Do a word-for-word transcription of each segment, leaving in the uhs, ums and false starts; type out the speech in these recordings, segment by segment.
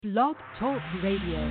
Blog Talk Radio.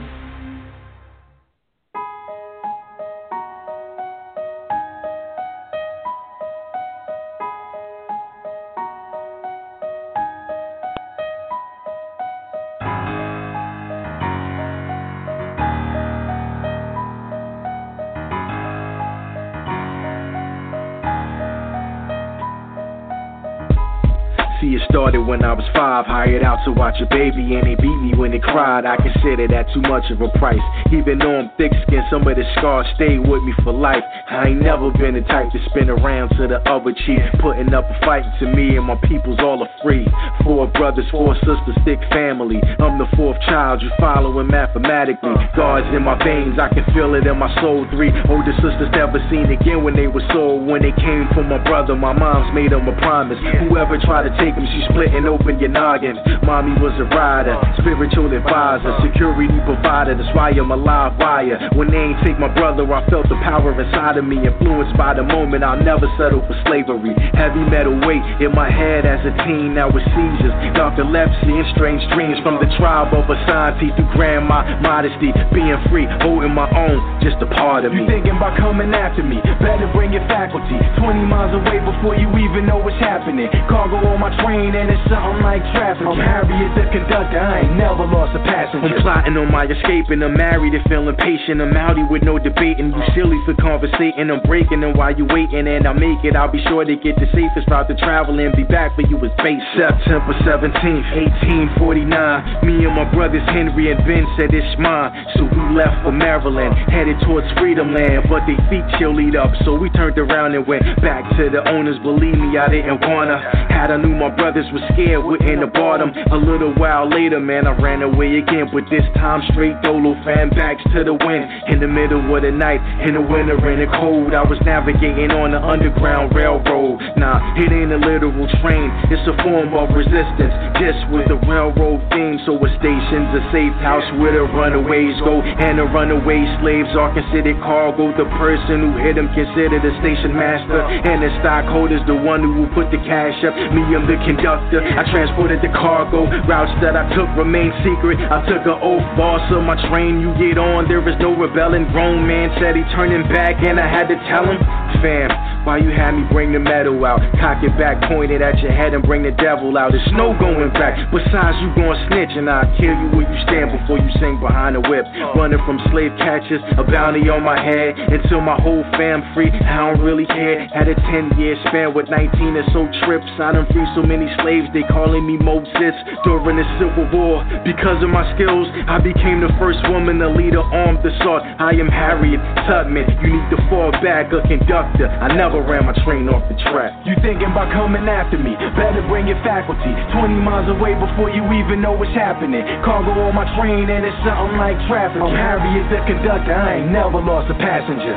See, it started when I was five, hired out to watch a baby, and they beat me when they cried. I consider that too much of a price. Even though I'm thick-skinned, some of the scars stayed with me for life. I ain't never been the type to spin around to the other cheek, putting up a fight to me and my people's all are free. Four brothers, four sisters, thick family. I'm the fourth child, you following mathematically. God's in my veins, I can feel it in my soul. Three older sisters never seen again when they were sold. When they came from my brother, my mom's made them a promise. Whoever tried to take she splitting open your noggin. Mommy was a rider, spiritual advisor, security provider. That's why I'm a live wire. When they ain't take my brother, I felt the power inside of me. Influenced by the moment, I'll never settle for slavery. Heavy metal weight in my head as a teen, now with seizures. Narcolepsy and strange dreams from the tribe of Asante through grandma modesty. Being free, holding my own, just a part of me. You thinking about coming after me? Better bring your faculty. Twenty miles away before you even know what's happening. Cargo on my train and it's something like traffic. I'm Harriet the conductor, I ain't never lost a passenger. I'm plotting on my escape and I'm married and feeling patient. I'm outie with no debating. You silly for conversating. I'm breaking and while you waiting and I'll make it. I'll be sure to get the safest route to travel and be back for you as base. September seventeenth, eighteen forty-nine. Me and my brothers Henry and Ben said it's mine. So we left for Maryland, headed towards Freedom Land. But they feet chillied up, so we turned around and went back to the owners. Believe me, I didn't wanna. Had I knew my brothers were scared, wouldn't have bought them. A little while later, man, I ran away again. But this time straight dolo, fan backs to the wind. In the middle of the night, in the winter, in the cold, I was navigating on the Underground Railroad. Nah, it ain't a literal train, it's a form of resistance, just with the railroad theme. So a station's a safe house where the runaways go, and the runaway slaves are considered cargo. The person who hit them considered a station master, and the stockholder's the one who will put the cash up. Me, I'm the conductor, I transported the cargo. Routes that I took remain secret. I took an oath, boss of my train. You get on, there is no rebelling. Grown man said he turning back, and I had to tell him, fam, why you had me bring the metal out? Cock it back, point it at your head, and bring the devil out. There's no going back. Besides, you gon' snitch, and I'll kill you where you stand before you sing behind the whip. Running from slave catchers, a bounty on my head, until my whole fam free. I don't really care. Had a ten-year span with nineteen or so trips. I done free so many slaves, they calling me Moses during the Civil War. Because of my skills, I became the first woman to lead an armed assault. I am Harriet Tubman. You need to fall back, a conductor. I never ran my train off the track. You thinking about coming after me? Better bring your faculty. Twenty miles away before you even know what's happening. Cargo on my train and it's something like traffic. I'm Harriet the conductor, I ain't never lost a passenger.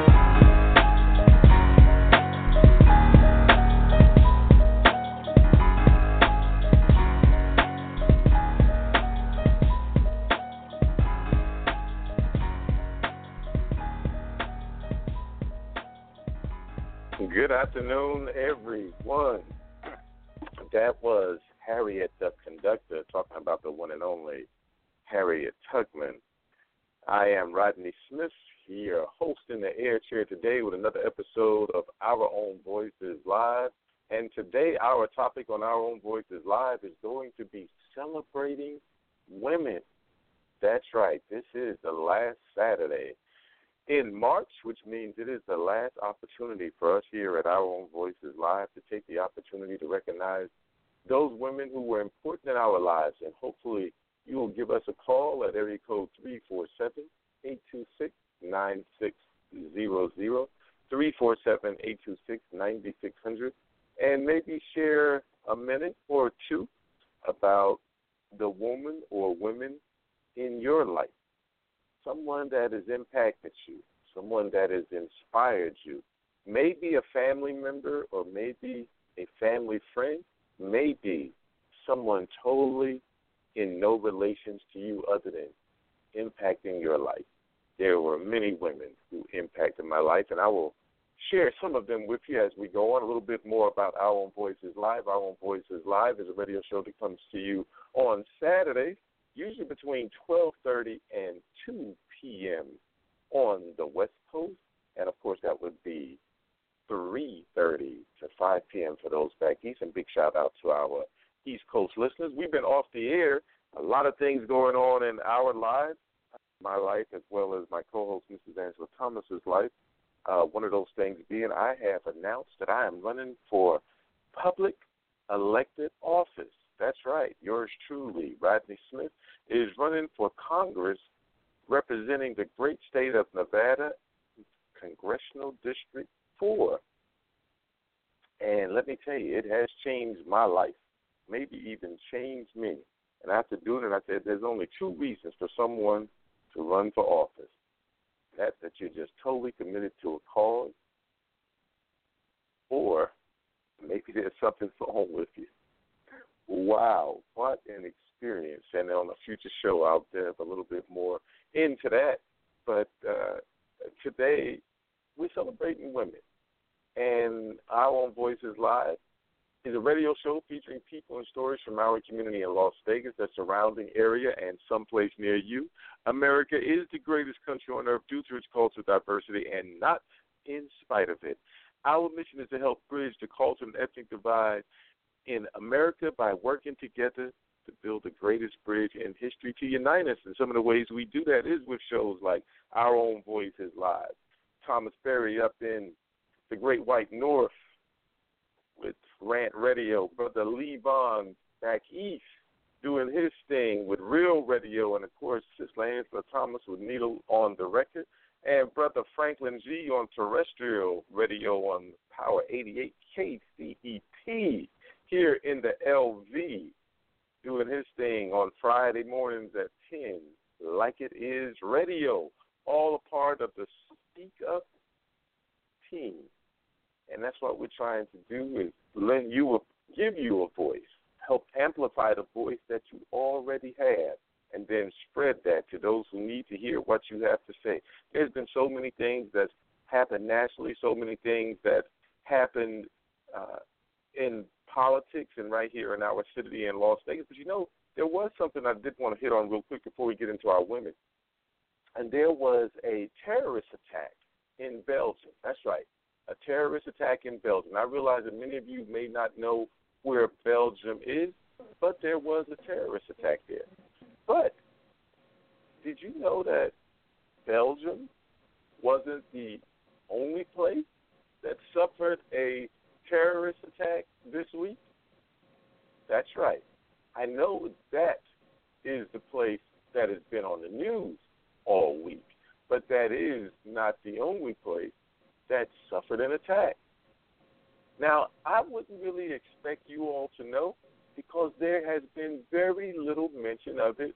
Good afternoon, everyone. That was Harriet the Conductor talking about the one and only Harriet Tubman. I am Rodney Smith here, hosting the air chair today with another episode of Our Own Voices Live. And today our topic on Our Own Voices Live is going to be celebrating women. That's right. This is the last Saturday in March, which means it is the last opportunity for us here at Our Own Voices Live to take the opportunity to recognize those women who were important in our lives. And hopefully you will give us a call at area code three four seven, eight two six, nine six zero zero, three four seven, eight two six, nine six zero zero, and maybe share a minute or two about the woman or women in your life. Someone that has impacted you, someone that has inspired you, maybe a family member or maybe a family friend, maybe someone totally in no relations to you other than impacting your life. There were many women who impacted my life, and I will share some of them with you as we go on. A little bit more about Our Own Voices Live. Our Own Voices Live is a radio show that comes to you on Saturdays usually between twelve thirty and two p.m. on the West Coast. And, of course, that would be three thirty to five p.m. for those back east. And big shout-out to our East Coast listeners. We've been off the air. A lot of things going on in our lives, my life as well as my co-host, Missus Angela Thomas's life. Uh, one of those things being I have announced that I am running for public elected office. That's right. Yours truly, Rodney Smith, is running for Congress representing the great state of Nevada, Congressional District four. And let me tell you, it has changed my life, maybe even changed me. And after doing it, I said there's only two reasons for someone to run for office. That's that you're just totally committed to a cause, or maybe there's something wrong with you. Wow, what an experience. And on a future show, I'll delve a little bit more into that. But uh, today, we're celebrating women. And Our Own Voices Live is a radio show featuring people and stories from our community in Las Vegas, the surrounding area, and someplace near you. America is the greatest country on earth due to its cultural diversity and not in spite of it. Our mission is to help bridge the cultural and ethnic divide in America by working together to build the greatest bridge in history to unite us. And some of the ways we do that is with shows like Our Own Voices Live. Thomas Berry up in the Great White North with Rant Radio. Brother Lee Vaughn back east doing his thing with Real Radio. And, of course, Sister Angela Thomas with Needle on the Record. And Brother Franklin G on terrestrial radio on Power eighty-eight K C E P here in the L V, doing his thing on Friday mornings at ten, Like It Is Radio, all a part of the Speak Up team. And that's what we're trying to do is lend you a, give you a voice, help amplify the voice that you already have, and then spread that to those who need to hear what you have to say. There's been so many things that's happened nationally, so many things that happened uh, in politics and right here in our city in Las Vegas. But, you know, there was something I did want to hit on real quick before we get into our women. And there was a terrorist attack in Belgium. That's right, a terrorist attack in Belgium. I realize that many of you may not know where Belgium is, but there was a terrorist attack there. But did you know that Belgium wasn't the only place that suffered a terrorist attack this week? That's right. I know that is the place that has been on the news all week, but that is not the only place that suffered an attack. Now, I wouldn't really expect you all to know because there has been very little mention of it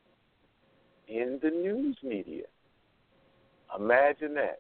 in the news media. Imagine that.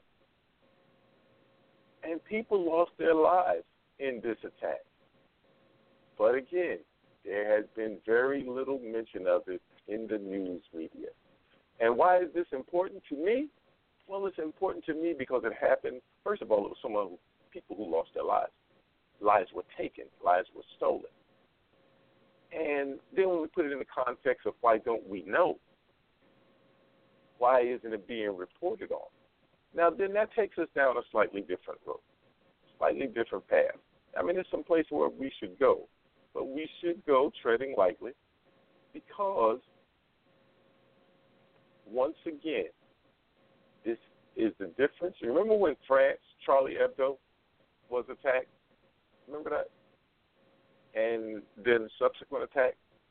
And people lost their lives in this attack. But again, there has been very little mention of it in the news media. And why is this important to me? Well, it's important to me because it happened, first of all, it was someone, who, people who lost their lives. Lives were taken. Lives were stolen. And then when we put it in the context of why don't we know, why isn't it being reported on? Now, then that takes us down a slightly different road, slightly different path. I mean, there's some place where we should go, but we should go treading lightly because, once again, this is the difference. You remember when France, Charlie Hebdo, was attacked? Remember that? And then subsequent attack.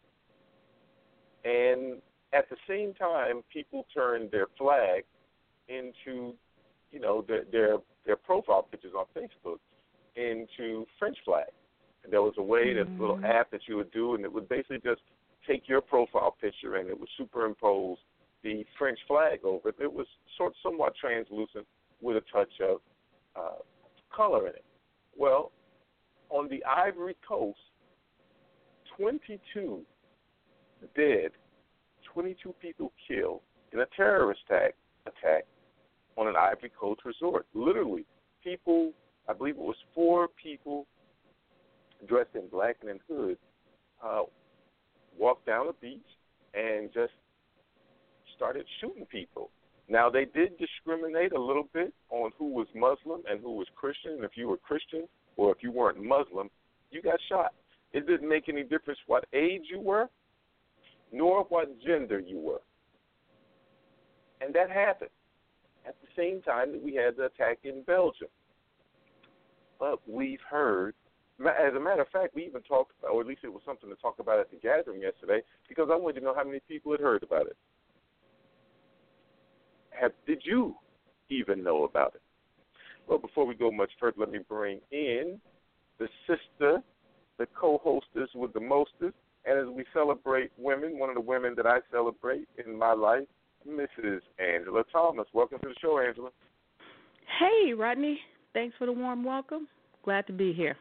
And at the same time, people turned their flag into, you know, their their, their profile pictures on Facebook into French flag. And there was a way, mm-hmm. that little app that you would do, and it would basically just take your profile picture and it would superimpose the French flag over it. It was sort somewhat translucent with a touch of uh, color in it. Well, on the Ivory Coast, twenty-two dead, twenty-two people killed in a terrorist attack, attack on an Ivory Coast resort. Literally, people, I believe it was four people dressed in black and in hood, uh, walked down the beach and just started shooting people. Now, they did discriminate a little bit on who was Muslim and who was Christian. And if you were Christian or if you weren't Muslim, you got shot. It didn't make any difference what age you were, nor what gender you were. And that happened at the same time that we had the attack in Belgium. But we've heard, as a matter of fact, we even talked about, or at least it was something to talk about at the gathering yesterday, because I wanted to know how many people had heard about it. Have, did you even know about it? Well, before we go much further, let me bring in the sister, the co-hostess with the mostest, and as we celebrate women, one of the women that I celebrate in my life, Missus Angela Thomas. Welcome to the show, Angela. Hey, Rodney. Thanks for the warm welcome. Glad to be here.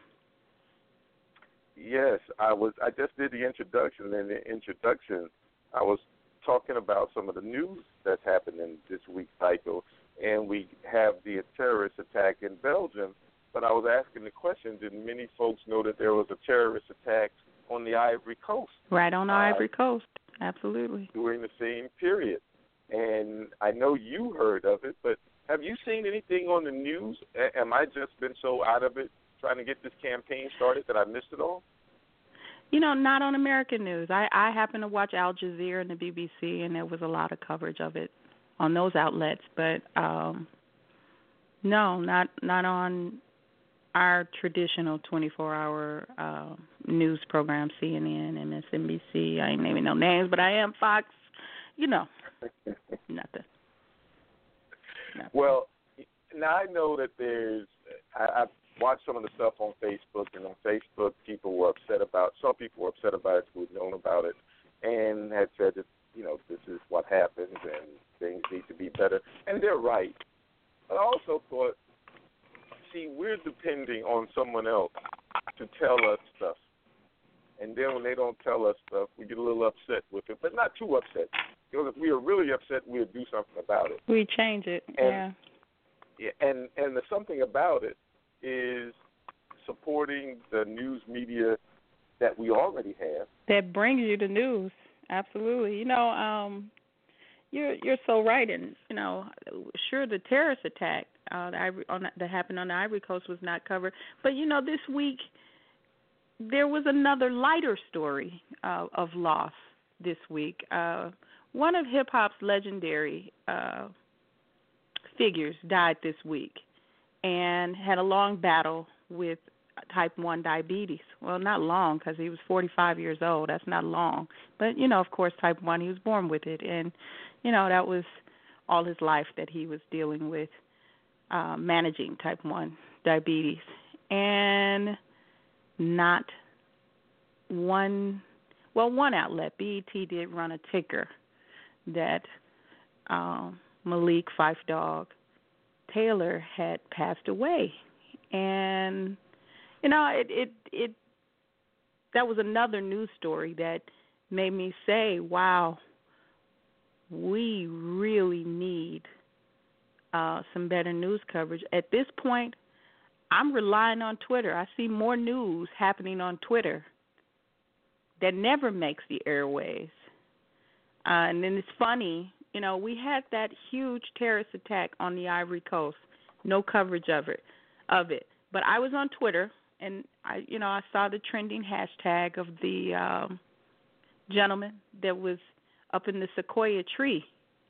Yes, I was. I just did the introduction, and in the introduction, I was talking about some of the news that's happened in this week's cycle, and we have the terrorist attack in Belgium. But I was asking the question: did many folks know that there was a terrorist attack on the Ivory Coast? Right on the uh, Ivory Coast, absolutely. During the same period. And I know you heard of it, but have you seen anything on the news? A- am I just been so out of it trying to get this campaign started that I missed it all? You know, not on American news. I, I happen to watch Al Jazeera and the B B C, and there was a lot of coverage of it on those outlets. But um, no, not not on our traditional twenty-four hour uh, news program, C N N, M S N B C. I ain't naming no names, but I am Fox. You know, nothing. nothing. Well, now I know that there's, I, I've watched some of the stuff on Facebook, and on Facebook people were upset about, some people were upset about it who had known about it and had said that, you know, this is what happens and things need to be better. And they're right. But I also thought, see, we're depending on someone else to tell us stuff. And then when they don't tell us stuff, we get a little upset with it, but not too upset. Because if we are really upset, we'll do something about it. We change it, and, yeah. Yeah, and, and the something about it is supporting the news media that we already have. That brings you the news, absolutely. You know, um, you're you're so right, and you know, sure, the terrorist attack uh, the Ivory, on, that happened on the Ivory Coast was not covered, but you know, this week there was another lighter story uh, of loss this week. Uh, one of hip hop's legendary uh, figures died this week and had a long battle with type one diabetes. Well, not long, because he was forty-five years old. That's not long. But, you know, of course, type one, he was born with it. And, you know, that was all his life that he was dealing with uh, managing type one diabetes. And not one, well, one outlet, B E T, did run a ticker that um, Malik Fife Dog Taylor had passed away. And, you know, it, it, it, that was another news story that made me say, wow, we really need uh, some better news coverage. At this point, I'm relying on Twitter. I see more news happening on Twitter that never makes the airwaves. Uh, and then it's funny, you know, we had that huge terrorist attack on the Ivory Coast, no coverage of it, of it. But I was on Twitter, and I, you know, I saw the trending hashtag of the um, gentleman that was up in the sequoia tree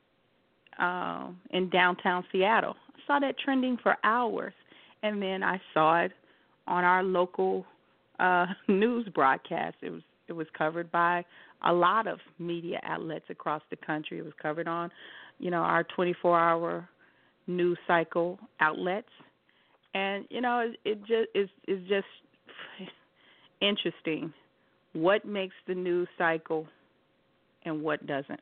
uh, in downtown Seattle. I saw that trending for hours, and then I saw it on our local uh, news broadcast. It was it was covered by a lot of media outlets across the country. It was covered on, you know, our twenty-four hour news cycle outlets. And, you know, it, it just is is just interesting what makes the news cycle and what doesn't.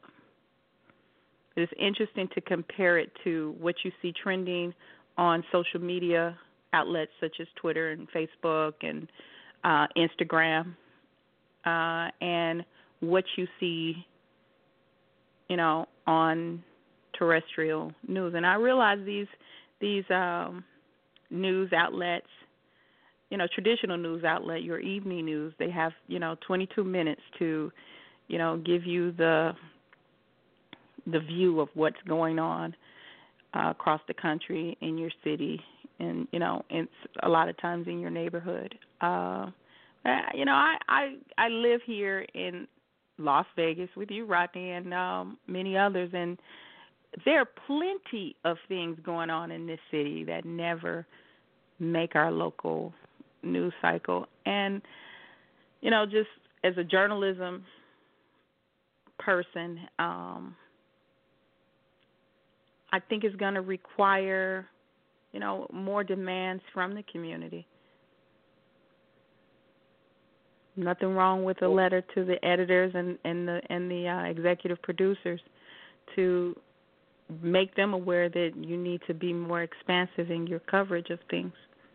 It's interesting to compare it to what you see trending on social media outlets such as Twitter and Facebook and uh, Instagram, uh, and what you see, you know, on terrestrial news. And I realize these these um, news outlets, you know, traditional news outlet, your evening news, they have, you know, twenty-two minutes to, you know, give you the the view of what's going on uh, across the country, in your city, and you know, and a lot of times in your neighborhood. Uh, you know, I, I I live here in Las Vegas with you, Rodney, and um, many others, and there are plenty of things going on in this city that never make our local news cycle. And you know, just as a journalism person, um, I think it's going to require, you know, more demands from the community. Nothing wrong with a letter to the editors and, and the and the uh, executive producers to make them aware that you need to be more expansive in your coverage of things.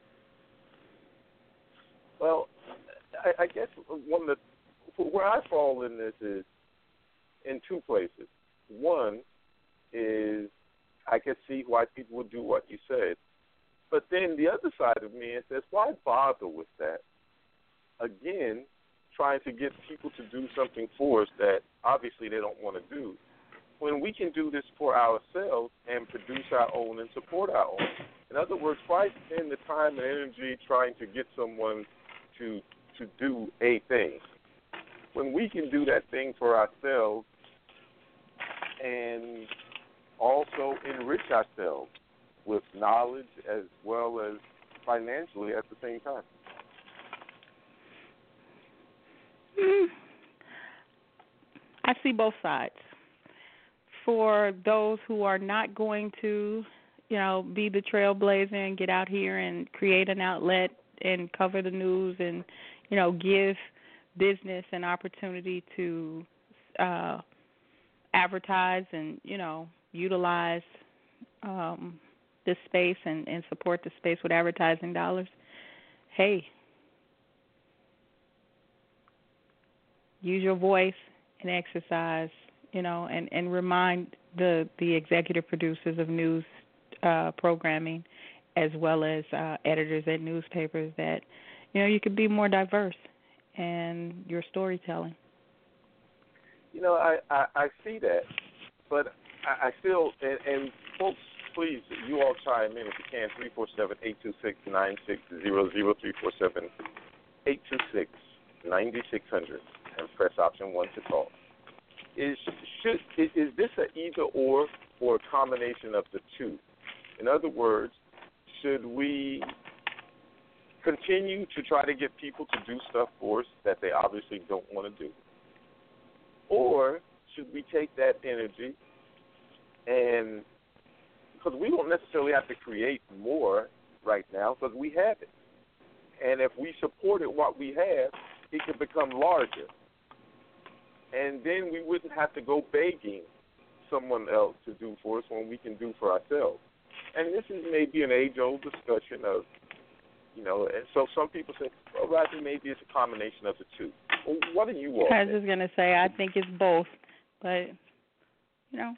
Well, I, I guess one of the, where I fall in this is in two places. One is I can see why people would do what you said. But then the other side of me says, why bother with that? Again, trying to get people to do something for us that obviously they don't want to do, when we can do this for ourselves and produce our own and support our own. In other words, why spend the time and energy trying to get someone to to do a thing when we can do that thing for ourselves and also enrich ourselves with knowledge as well as financially at the same time? Mm. I see both sides. For those who are not going to, you know, be the trailblazer and get out here and create an outlet and cover the news and, you know, give business an opportunity to uh, advertise and, you know, utilize um, this space and, and support the space with advertising dollars, hey, use your voice and exercise, you know, and, and remind the, the executive producers of news uh, programming as well as uh, editors at newspapers that, you know, you could be more diverse in your storytelling. You know, I, I, I see that, but I, I feel, and, and folks, please, you all chime in if you can, three four seven, eight two six, nine six zero zero, three four seven, eight two six, nine six zero zero, and press option one to call. Is should is, is this an either or or a combination of the two? In other words, should we continue to try to get people to do stuff for us that they obviously don't want to do? Or should we take that energy and, because we don't necessarily have to create more right now because we have it. And if we supported what we have, it could become larger. And then we wouldn't have to go begging someone else to do for us when we can do for ourselves. And this is maybe an age-old discussion of, you know, and so some people say, well, Rodney, maybe it's a combination of the two. Well, what are you all I was think? just going to say, I think it's both. But, you know,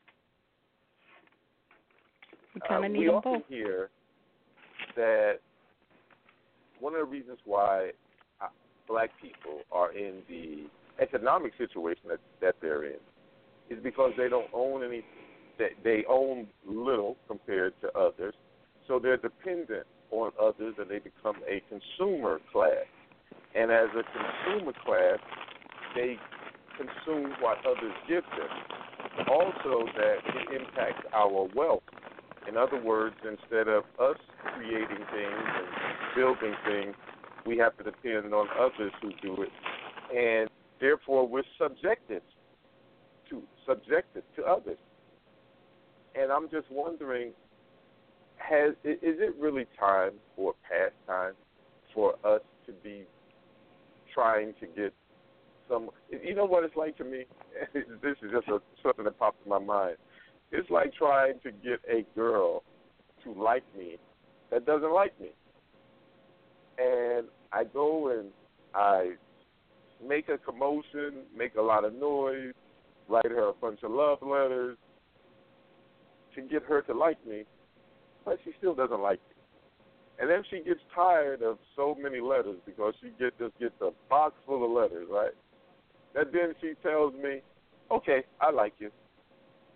we kind of uh, need we them often both. hear that one of the reasons why uh, black people are in the economic situation that, that they're in is because they don't own any, they, they own little compared to others, so they're dependent on others and they become a consumer class. And as a consumer class, they consume what others give them. Also that it impacts our wealth. In other words, instead of us creating things and building things, we have to depend on others who do it. And therefore, we're subjected to subjected to others. And I'm just wondering, has is it really time or past time for us to be trying to get some? You know what it's like to me? This is just a, something that popped in my mind. It's like trying to get a girl to like me that doesn't like me. And I go and I make a commotion, make a lot of noise, write her a bunch of love letters to get her to like me, but she still doesn't like me. And then she gets tired of so many letters because she get, just gets a box full of letters, right? And then she tells me, okay, I like you.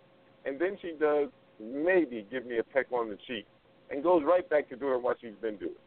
and then she does maybe give me a peck on the cheek and goes right back to doing what she's been doing.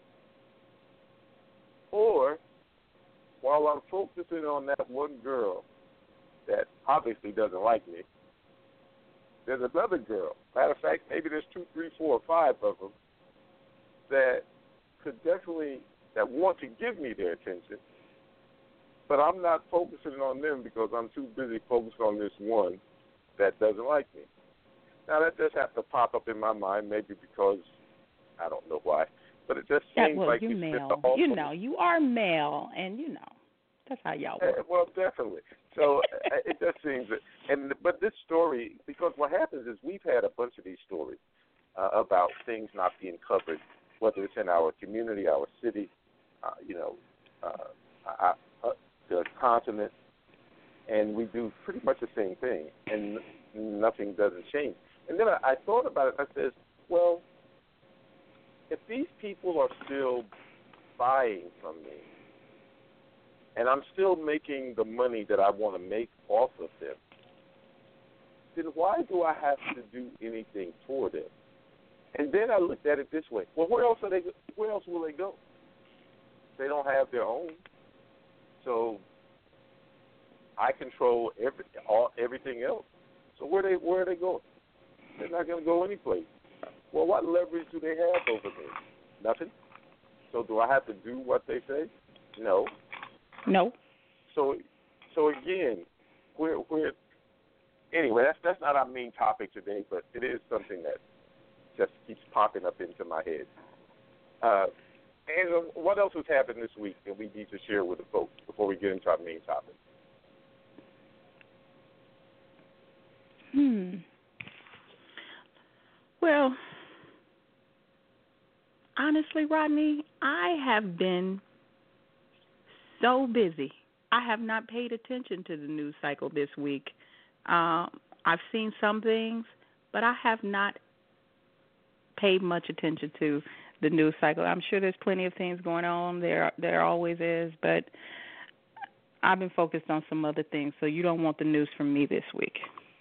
Or, while I'm focusing on that one girl that obviously doesn't like me, there's another girl. Matter of fact, maybe there's two, three, four, or five of them that could definitely, that want to give me their attention, but I'm not focusing on them because I'm too busy focused on this one that doesn't like me. Now, that does have to pop up in my mind, maybe because I don't know why, but it just Yeah, seems well, like you you spent male. the whole You know, you are male, and you know that's how y'all work. Uh, well, definitely. So uh, it just seems that, and but this story, because what happens is we've had a bunch of these stories uh, about things not being covered, whether it's in our community, our city, uh, you know, uh, uh, uh, the continent, and we do pretty much the same thing, and nothing doesn't change. And then I, I thought about it. I said, well, if these people are still buying from me, and I'm still making the money that I want to make off of them, then why do I have to do anything for them? And then I looked at it this way: well, where else are they? Where else will they go? They don't have their own, so I control every all everything else. So where they where are they going? They're not going to go anyplace. Well, what leverage do they have over me? Nothing. So do I have to do what they say? No. No. So, so again, we're we're anyway. That's that's not our main topic today, but it is something that just keeps popping up into my head. Uh, and uh, what else has happened this week that we need to share with the folks before we get into our main topic? Hmm. Well, honestly, Rodney, I have been so busy. I have not paid attention to the news cycle this week. Um, I've seen some things, but I have not paid much attention to the news cycle. I'm sure there's plenty of things going on. There, there always is, but I've been focused on some other things. So you don't want the news from me this week.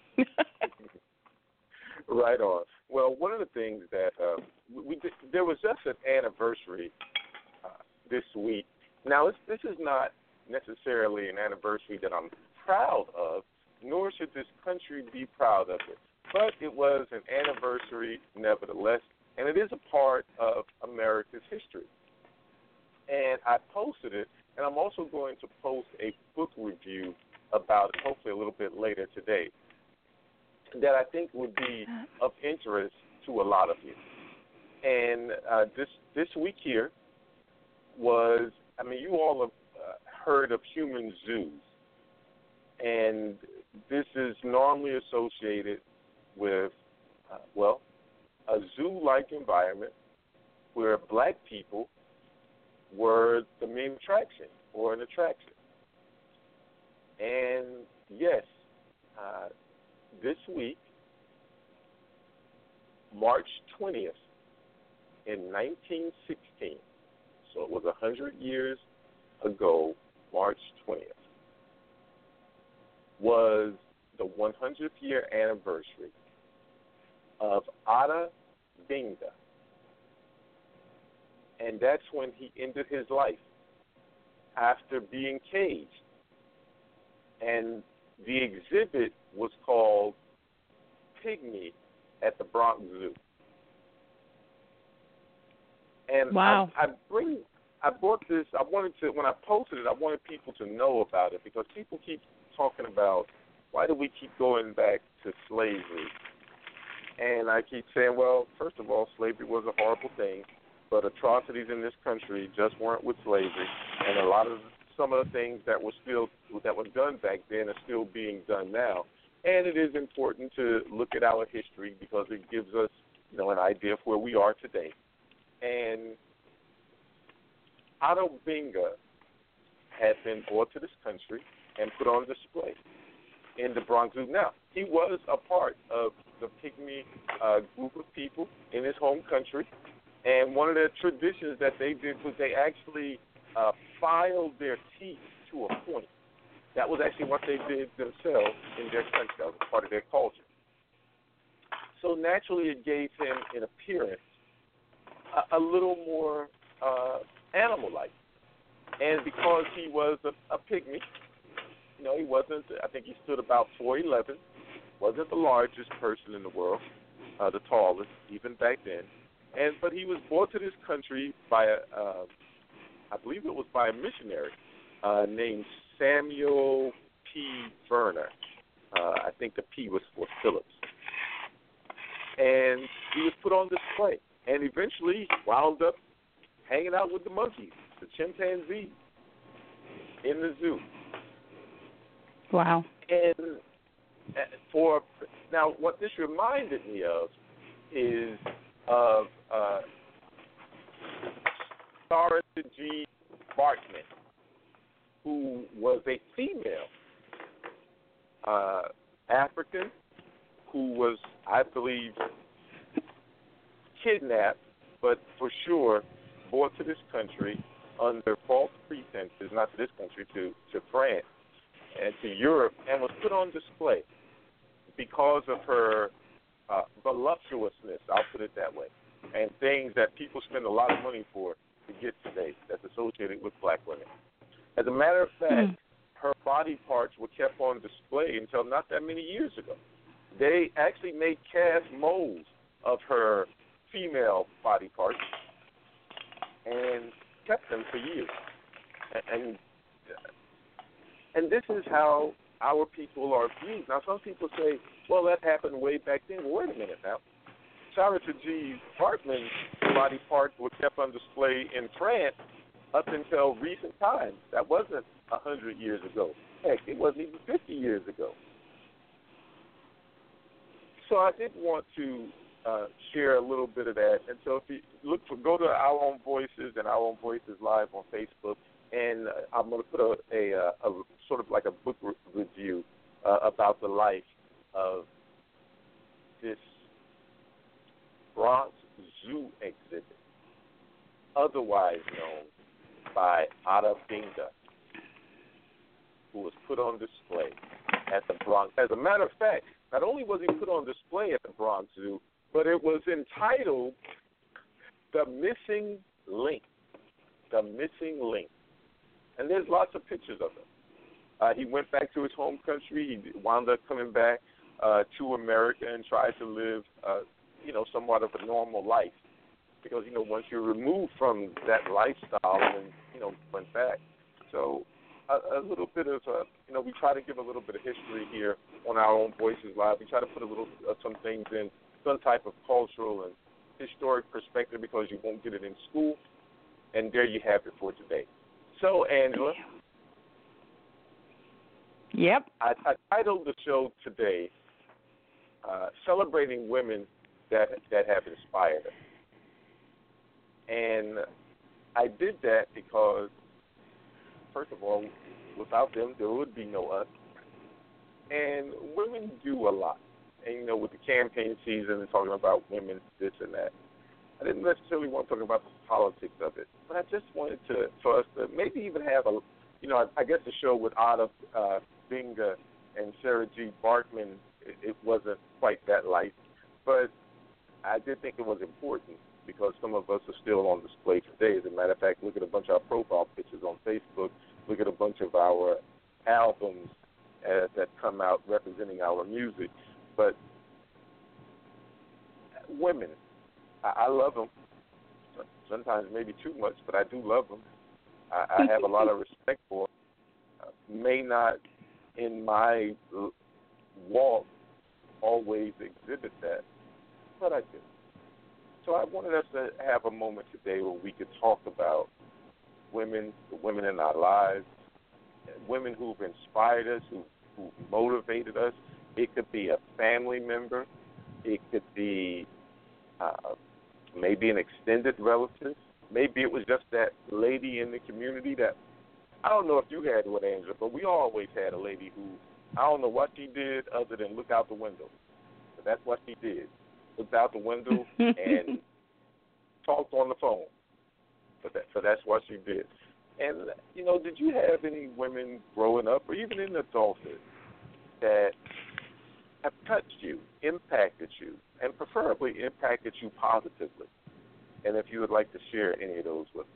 Right on. Well, one of the things that uh, we did, there was just an anniversary uh, this week. Now, it's, this is not necessarily an anniversary that I'm proud of, nor should this country be proud of it. But it was an anniversary nevertheless, and it is a part of America's history. And I posted it, and I'm also going to post a book review about it, hopefully a little bit later today, that I think would be of interest to a lot of you. And uh, this this week here was, I mean, you all have uh, heard of human zoos. And this is normally associated with, uh, well, a zoo-like environment where black people were the main attraction or an attraction. And yes, uh, this week, March twentieth, in nineteen sixteen, so it was one hundred years ago, March twentieth, was the one hundredth year anniversary of Ada Benga. And that's when he ended his life after being caged. And the exhibit was called Pygmy at the Bronx Zoo. And wow. I, I bring, I brought this. I wanted to when I posted it. I wanted people to know about it because people keep talking about why do we keep going back to slavery, and I keep saying, well, first of all, slavery was a horrible thing, but atrocities in this country just weren't with slavery, and a lot of some of the things that were still that were done back then are still being done now. And it is important to look at our history because it gives us, you know, an idea of where we are today. And Ada Benga had been brought to this country and put on display in the Bronx Zoo. Now, he was a part of the Pygmy uh, group of people in his home country, and one of the traditions that they did was they actually uh, filed their teeth to a point. That was actually what they did themselves in their country. That was part of their culture. naturally it gave him, in appearance, a, a little more uh, animal-like. And because he was a, a pygmy, you know, he wasn't, I think he stood about four eleven, wasn't the largest person in the world, uh, the tallest, even back then. And But he was brought to this country by, a, uh, I believe it was by a missionary uh, named Samuel P. Verner. Uh, I think the P was for Phillips. And he was put on display. And eventually wound up hanging out with the monkeys, the chimpanzees, in the zoo. Wow. And for now, what this reminded me of is of uh, Sarah G. Bartman, who was a female uh, African who was, I believe, kidnapped, but for sure brought to this country under false pretenses, not to this country, to, to France and to Europe, and was put on display because of her uh, voluptuousness, I'll put it that way, and things that people spend a lot of money for to get today that's associated with black women. As a matter of fact, mm. her body parts were kept on display until not that many years ago. They actually made cast molds of her female body parts and kept them for years. And and this is how our people are viewed. Now, some people say, well, that happened way back then. Well, wait a minute now. Sarah G. Bartman's body parts were kept on display in France up until recent times. That wasn't one hundred years ago. Heck, it wasn't even fifty years ago. So I did want to uh, share a little bit of that. And so if you look for, go to Our Own Voices and Our Own Voices Live on Facebook, and uh, I'm going to put a, a, a, a sort of like a book re- review uh, about the life of this Bronx Zoo exhibit, otherwise known by Ada Binga, who was put on display at the Bronx. As a matter of fact, not only was he put on display at the Bronx Zoo, but it was entitled The Missing Link. The Missing Link. And there's lots of pictures of him. Uh, he went back to his home country. He wound up coming back uh, to America and tried to live, uh, you know, somewhat of a normal life. Because, you know, once you're removed from that lifestyle, and, you know, went back. So a, a little bit of, uh, you know, we try to give a little bit of history here on Our Own Voices Live. We try to put a little, uh, some things in, some type of cultural and historic perspective because you won't get it in school. And there you have it for today. So, Angela. Yep. I, I titled the show today, uh, Celebrating Women that that have Inspired Us. And I did that because, first of all, without them, there would be no us. And women do a lot. And, you know, with the campaign season and talking about women, this and that, I didn't necessarily want to talk about the politics of it. But I just wanted to, for us to maybe even have a, you know, I, I guess the show with Ada uh, Binga and Sarah G. Bartman, it, it wasn't quite that light. But I did think it was important because some of us are still on display today. As a matter of fact, look at a bunch of our profile pictures on Facebook. Look at a bunch of our albums uh, that come out representing our music. But women, I, I love them. Sometimes maybe too much, but I do love them. I, I have a lot of respect for them. Uh, may not, in my walk, always exhibit that, but I do. So I wanted us to have a moment today where we could talk about women, the women in our lives, women who've inspired us, who, who motivated us. It could be a family member. It could be uh, maybe an extended relative. Maybe it was just that lady in the community that, I don't know if you had one, Angela, but we always had a lady who, I don't know what she did other than look out the window. But that's what she did. Looked out the window and talked on the phone. But that, so that's what she did. And, you know, did you have any women growing up or even in adulthood that have touched you, impacted you, and preferably impacted you positively? And if you would like to share any of those with me.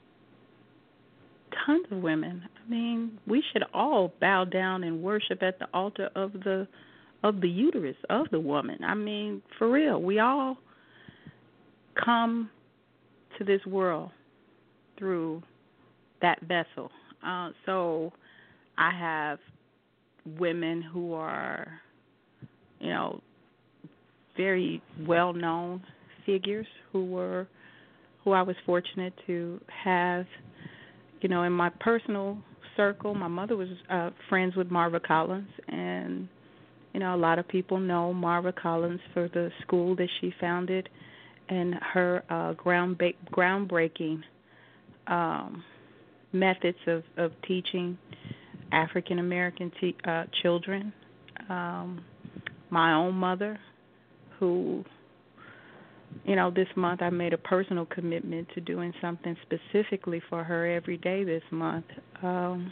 Tons of women. I mean, we should all bow down and worship at the altar of the of the uterus of the woman. I mean, for real, we all come to this world through that vessel. Uh, so I have women who are, you know, very well-known figures who were, who I was fortunate to have, you know, in my personal circle. My mother was uh, friends with Marva Collins, and you know, a lot of people know Marva Collins for the school that she founded and her uh, ground ba- groundbreaking um, methods of, of teaching African American te- uh, children. Um, my own mother, who, you know, this month I made a personal commitment to doing something specifically for her every day this month. Um,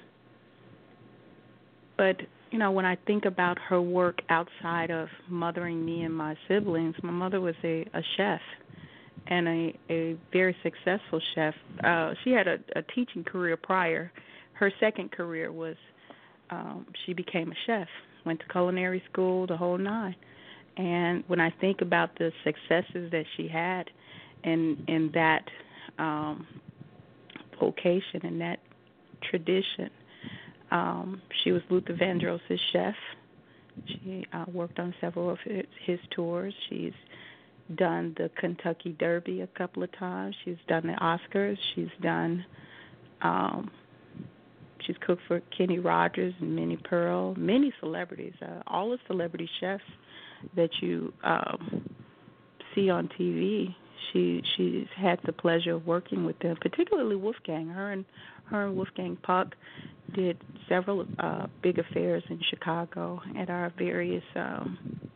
but You know, when I think about her work outside of mothering me and my siblings, my mother was a, a chef and a, a very successful chef. Uh, she had a, a teaching career prior. Her second career was um, she became a chef, went to culinary school, the whole nine. And when I think about the successes that she had in, in that um, vocation and that tradition, Um, she was Luther Vandross's chef. She uh, worked on several of his, his tours. She's done the Kentucky Derby a couple of times. She's done the Oscars. She's done, um, she's cooked for Kenny Rogers and Minnie Pearl, many celebrities, uh, all the celebrity chefs that you um, see on T V. She she's had the pleasure of working with them, particularly Wolfgang. Her and her and Wolfgang Puck did several uh, big affairs in Chicago at our various um,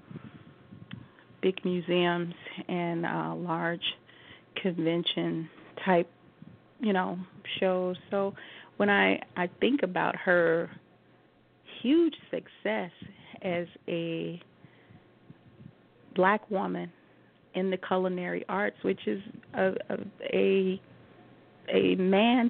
big museums and uh, large convention type, you know, shows. So when I, I think about her huge success as a black woman in the culinary arts, which is a a, a, a man's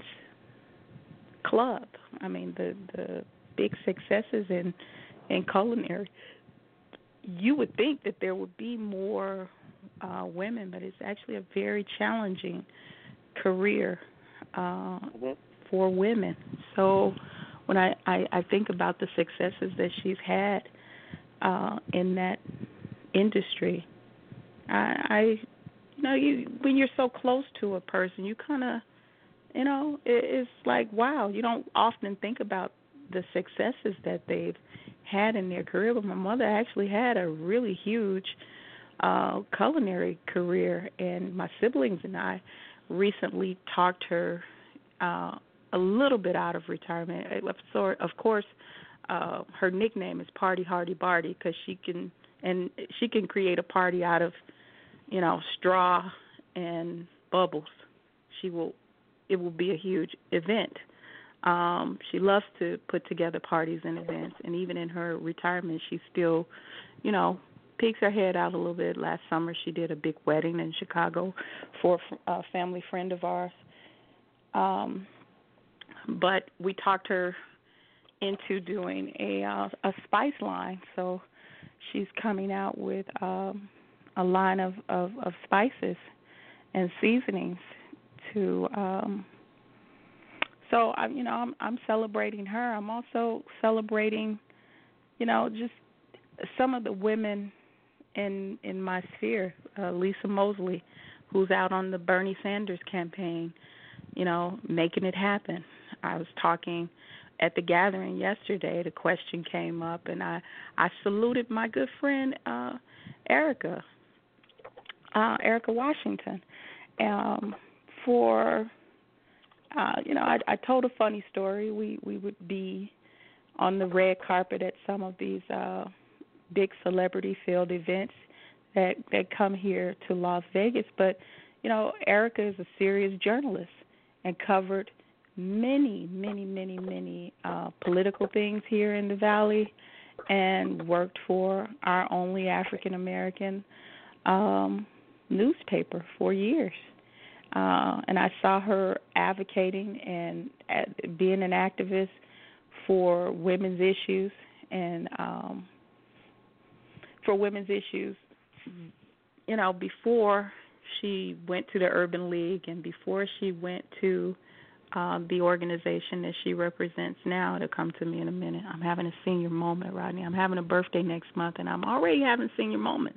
club. I mean, the, the big successes in, in culinary, you would think that there would be more uh, women, but it's actually a very challenging career uh, mm-hmm. for women. So when I, I, I think about the successes that she's had uh, in that industry, I, I, you know, you when you're so close to a person, you kind of, you know, it, it's like, wow, you don't often think about the successes that they've had in their career. But my mother actually had a really huge uh, culinary career, and my siblings and I recently talked her uh, a little bit out of retirement. So, of course, uh, her nickname is Party Hardy Barty because she can, and she can create a party out of, you know, straw and bubbles. She will, it will be a huge event. Um, she loves to put together parties and events, and even in her retirement, she still, you know, peeks her head out a little bit. Last summer, she did a big wedding in Chicago for a family friend of ours. Um, but we talked her into doing a uh, a spice line, so she's coming out with um, a line of, of, of spices and seasonings to. Um, so I, you know, I'm I'm celebrating her. I'm also celebrating, you know, just some of the women in in my sphere. Uh, Lisa Mosley, who's out on the Bernie Sanders campaign, you know, making it happen. I was talking at the gathering yesterday. The question came up, and I, I saluted my good friend uh, Erica, uh, Erica Washington, um, for, uh, you know, I, I told a funny story. We, we would be on the red carpet at some of these uh, big celebrity-filled events that, that come here to Las Vegas. But, you know, Erica is a serious journalist and covered many, many, many, many uh, political things here in the Valley and worked for our only African American um, newspaper for years. Uh, and I saw her advocating and at, being an activist for women's issues and um, for women's issues, you know, before she went to the Urban League and before she went to um, the organization that she represents now. It'll come to me in a minute. I'm having a senior moment, Rodney. I'm having a birthday next month, and I'm already having senior moments.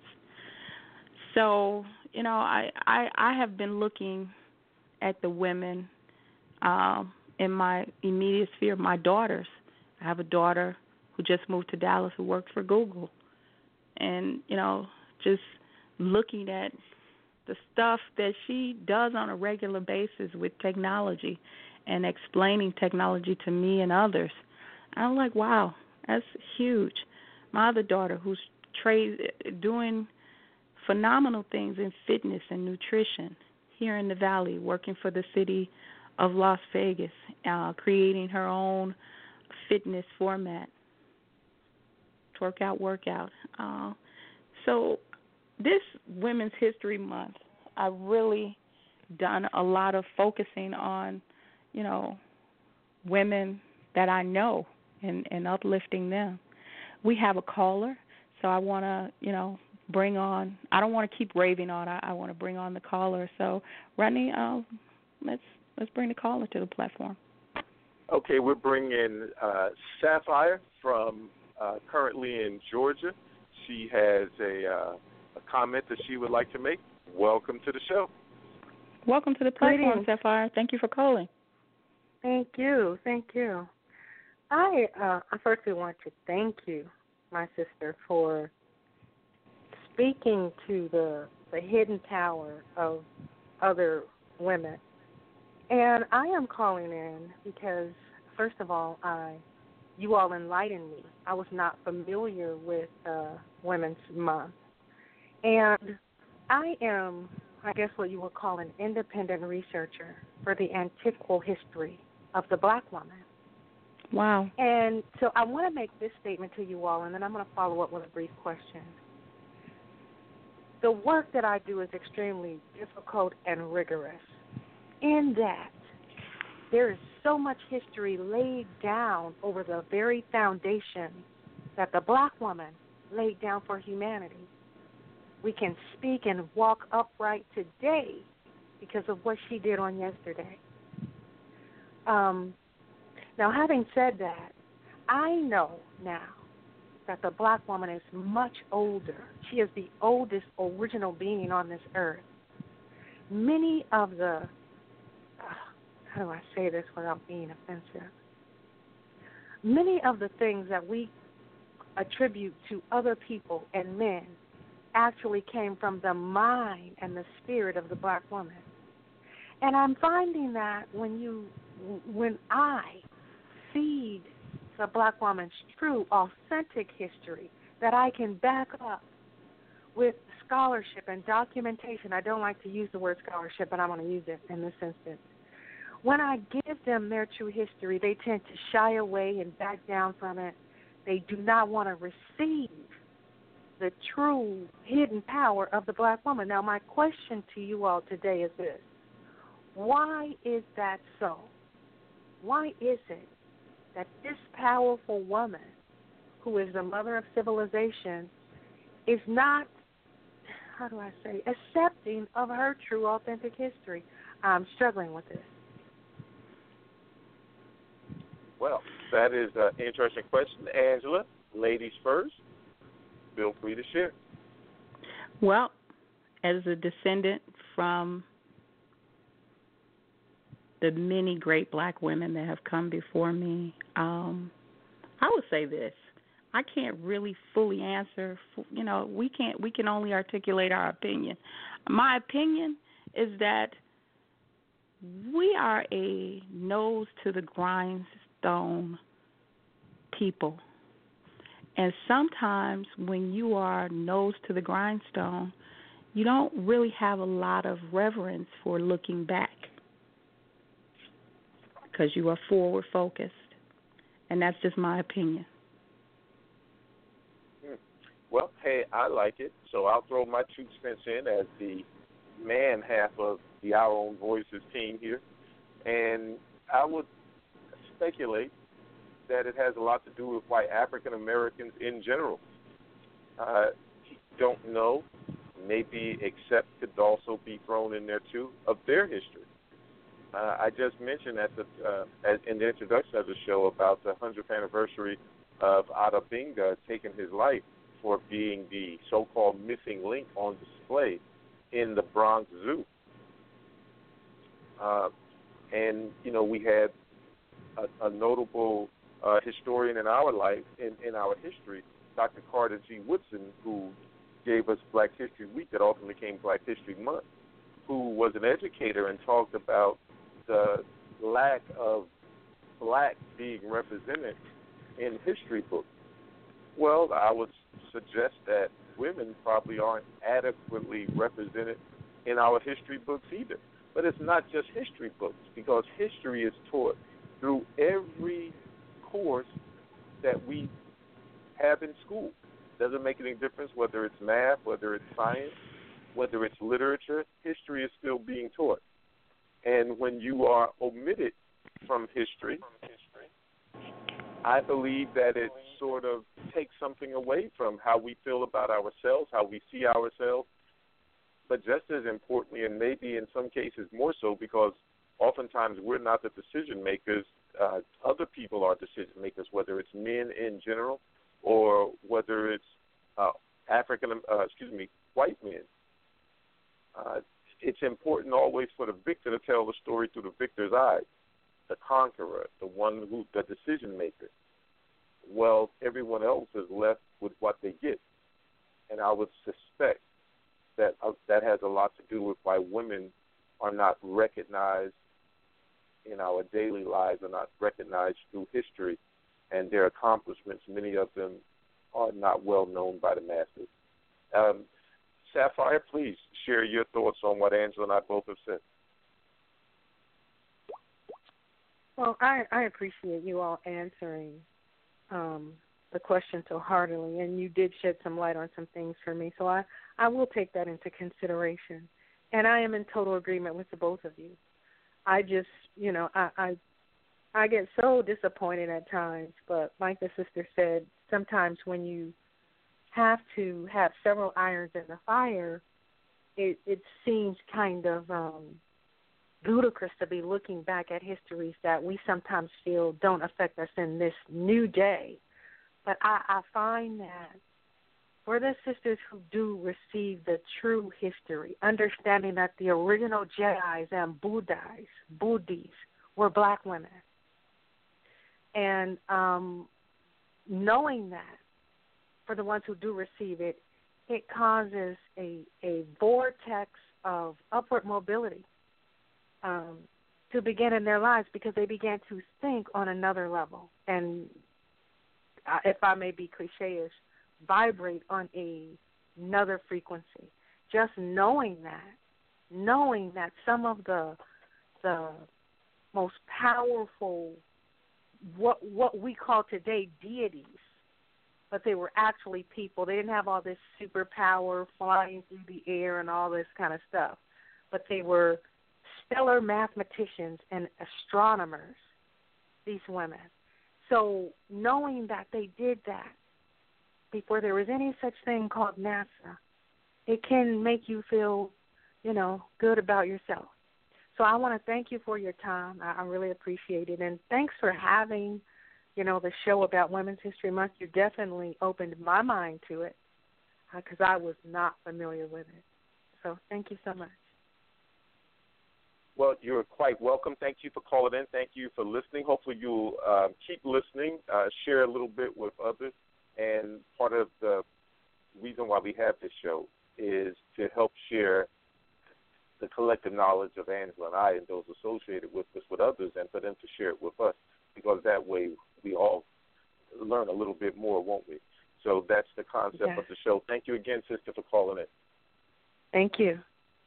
So, you know, I, I, I have been looking at the women um, in my immediate sphere, my daughters. I have a daughter who just moved to Dallas who works for Google. And, you know, just looking at the stuff that she does on a regular basis with technology and explaining technology to me and others, I'm like, wow, that's huge. My other daughter who's tra- doing phenomenal things in fitness and nutrition here in the Valley, working for the city of Las Vegas, uh, creating her own fitness format, workout, workout. Uh, so this Women's History Month, I've really done a lot of focusing on, you know, women that I know and, and uplifting them. We have a caller, so I want to, you know, bring on, I don't want to keep raving on, I, I want to bring on the caller. So, Rodney, uh, let's let's bring the caller to the platform. Okay, we're bringing uh, Sapphire from uh, currently in Georgia. She has a, uh, a comment that she would like to make. Welcome to the show. Welcome to the platform, Greetings. Sapphire. Thank you for calling. Thank you. Thank you. I uh, I firstly want to thank you, my sister, for speaking to the the hidden power of other women. And I am calling in because, first of all, I you all enlightened me. I was not familiar with uh, Women's Month. And I am, I guess what you would call an independent researcher for the antiqual history of the black woman. Wow. And so I want to make this statement to you all, and then I'm going to follow up with a brief question. The work that I do is extremely difficult and rigorous in that there is so much history laid down over the very foundation that the black woman laid down for humanity. We can speak and walk upright today because of what she did on yesterday. Um, now, having said that, I know now that the black woman is much older. She is the oldest original being on this earth. Many of the, uh, how do I say this without being offensive? Many of the things that we attribute to other people and men actually came from the mind and the spirit of the black woman. And I'm finding that when you, when I feed the black woman's true, authentic history that I can back up with scholarship and documentation. I don't like to use the word scholarship, but I'm going to use it in this instance. When I give them their true history, they tend to shy away and back down from it. They do not want to receive the true hidden power of the black woman. Now, my question to you all today is this. Why is that so? Why is it that this powerful woman, who is the mother of civilization, is not, how do I say, accepting of her true, authentic history? I'm struggling with this. Well, that is an interesting question. Angela, ladies first. Feel free to share. Well, as a descendant from the many great black women that have come before me, um, I would say this. I can't really fully answer. You know, we can't. We can only articulate our opinion. My opinion is that we are a nose to the grindstone people. And sometimes when you are nose to the grindstone, you don't really have a lot of reverence for looking back because you are forward focused. And that's just my opinion. Well, hey, I like it, so I'll throw my two cents in as the man half of the Our Own Voices team here. And I would speculate that it has a lot to do with why African Americans in general uh, don't know, maybe accept could also be thrown in there too, of their history. Uh, I just mentioned at the uh, as in the introduction of the show about the hundredth anniversary of Ada Binga taking his life for being the so-called missing link on display in the Bronx Zoo. Uh, and, you know, we had a, a notable uh, historian in our life, in, in our history, Doctor Carter G. Woodson, who gave us Black History Week that ultimately became Black History Month, who was an educator and talked about the lack of black being represented in history books. Well, I would suggest that women probably aren't adequately represented in our history books either. But it's not just history books, because history is taught through every course that we have in school. Doesn't make any difference whether it's math, whether it's science, whether it's literature. History is still being taught. And when you are omitted from history, I believe that it sort of takes something away from how we feel about ourselves, how we see ourselves, but just as importantly, and maybe in some cases more so, because oftentimes we're not the decision makers, uh, other people are decision makers, whether it's men in general or whether it's uh, African, uh, excuse me, white men. Uh, it's important always for the victor to tell the story through the victor's eyes, the conqueror, the one who's the decision maker. Well, everyone else is left with what they get. And I would suspect that uh, that has a lot to do with why women are not recognized in our daily lives, are not recognized through history, and their accomplishments, many of them are not well known by the masses. Um, Sapphire, please share your thoughts on what Angela and I both have said. Well, I, I appreciate you all answering um, the question so heartily, and you did shed some light on some things for me, so I, I will take that into consideration. And I am in total agreement with the both of you. I just, you know, I, I, I get so disappointed at times, but like the sister said, sometimes when you have to have several irons in the fire, it, it seems kind of um, ludicrous to be looking back at histories that we sometimes feel don't affect us in this new day. But I, I find that for the sisters who do receive the true history, understanding that the original Jedis and Buddhas, Buddhis were black women, and um, knowing that, for the ones who do receive it, it causes a, a vortex of upward mobility um, to begin in their lives, because they began to think on another level. And uh, if I may be cliche-ish, vibrate on a, another frequency. Just knowing that, knowing that some of the the most powerful, what what we call today deities, but they were actually people. They didn't have all this superpower flying through the air and all this kind of stuff, but they were stellar mathematicians and astronomers, these women. So knowing that they did that before there was any such thing called NASA, it can make you feel, you know, good about yourself. So I want to thank you for your time. I, I really appreciate it. And thanks for having, you know, the show about Women's History Month. You definitely opened my mind to it, because uh, I was not familiar with it. So thank you so much. Well, you're quite welcome. Thank you for calling in. Thank you for listening. Hopefully you'll uh, keep listening, uh, share a little bit with others. And part of the reason why we have this show is to help share the collective knowledge of Angela and I and those associated with us with others, and for them to share it with us, because that way we all learn a little bit more, won't we? So that's the concept yes. of the show. Thank you again, sister, for calling in. Thank you.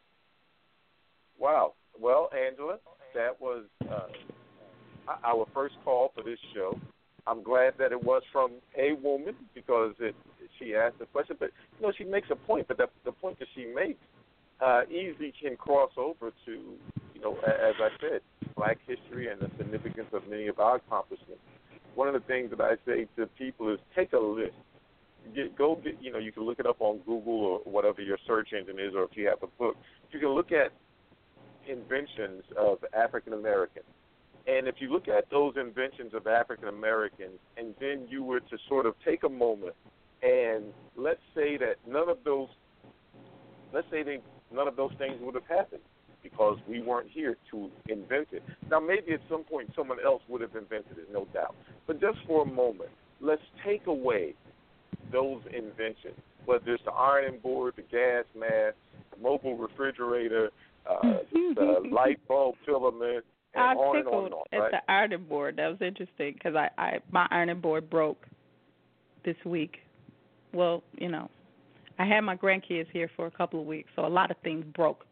Wow. Well, Angela, that was uh, our first call for this show. I'm glad that it was from a woman because it, she asked the question. But, you know, she makes a point, but the, the point that she makes uh, easily can cross over to, you know, as I said, Black history and the significance of many of our accomplishments. One of the things that I say to people is take a list. Get, go get, you know, you can look it up on Google or whatever your search engine is, or if you have a book, you can look at inventions of African Americans. And if you look at those inventions of African Americans, and then you were to sort of take a moment and let's say that none of those, let's say they, none of those things would have happened because we weren't here to invent it. Now, maybe at some point someone else would have invented it, no doubt. But just for a moment, let's take away those inventions, whether it's the ironing board, the gas mask, the mobile refrigerator, uh, the light bulb filament, and I on and tickled on and on, at right? the ironing board. That was interesting because I, I my ironing board broke this week. Well, you know, I had my grandkids here for a couple of weeks, so a lot of things broke.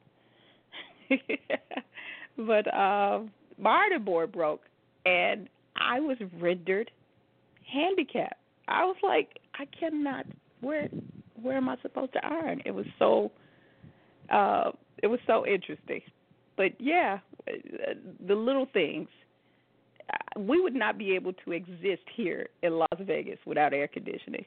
But uh, my ironing board broke, and I was rendered handicapped. I was like, I cannot. Where where am I supposed to iron? It was so uh, it was so interesting. But yeah, the little things. We would not be able to exist here in Las Vegas without air conditioning.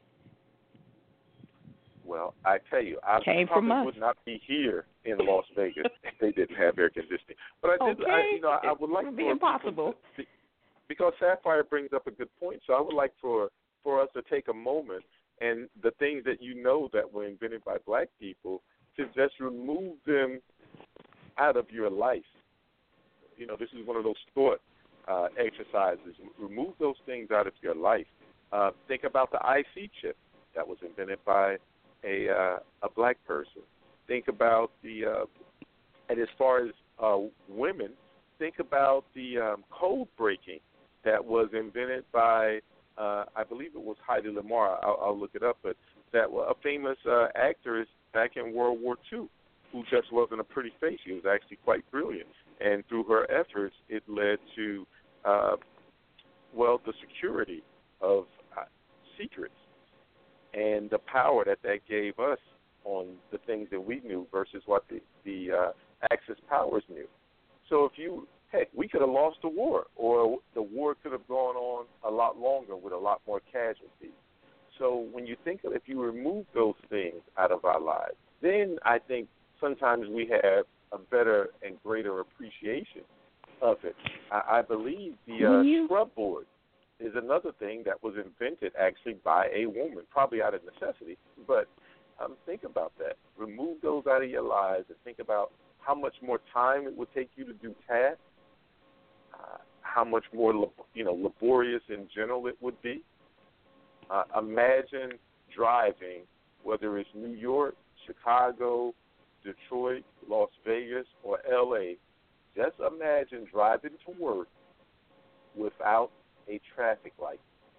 Well, I tell you, I Came probably from us. would not be here in Las Vegas if they didn't have air conditioning. But I did, Okay. I, you know, I would like It would for be impossible. people, because Sapphire brings up a good point. So I would like for for us to take a moment and the things that you know that were invented by Black people to just remove them out of your life. You know, this is one of those thought uh, exercises. Remove those things out of your life. Uh, think about the I C chip that was invented by a uh, a Black person. Think about the, uh, and as far as uh, women, think about the um, code breaking that was invented by, uh, I believe it was Heidi Lamar. I'll, I'll look it up, but that was a famous uh, actress back in World War Two who just wasn't a pretty face. She was actually quite brilliant. And through her efforts, it led to, uh, well, the security of uh, secrets and the power that that gave us on the things that we knew versus what the, the uh, Axis powers knew. So if you, heck, we could have lost the war, or the war could have gone on a lot longer with a lot more casualties. So when you think of, if you remove those things out of our lives, then I think sometimes we have a better and greater appreciation of it. I, I believe the uh, you... scrub board is another thing that was invented actually by a woman, probably out of necessity. But um, think about that. Remove those out of your lives and think about how much more time it would take you to do tasks, uh, how much more you know laborious in general it would be. Uh, imagine driving, whether it's New York, Chicago, Detroit, Las Vegas, or L A. Just imagine driving to work without a traffic light.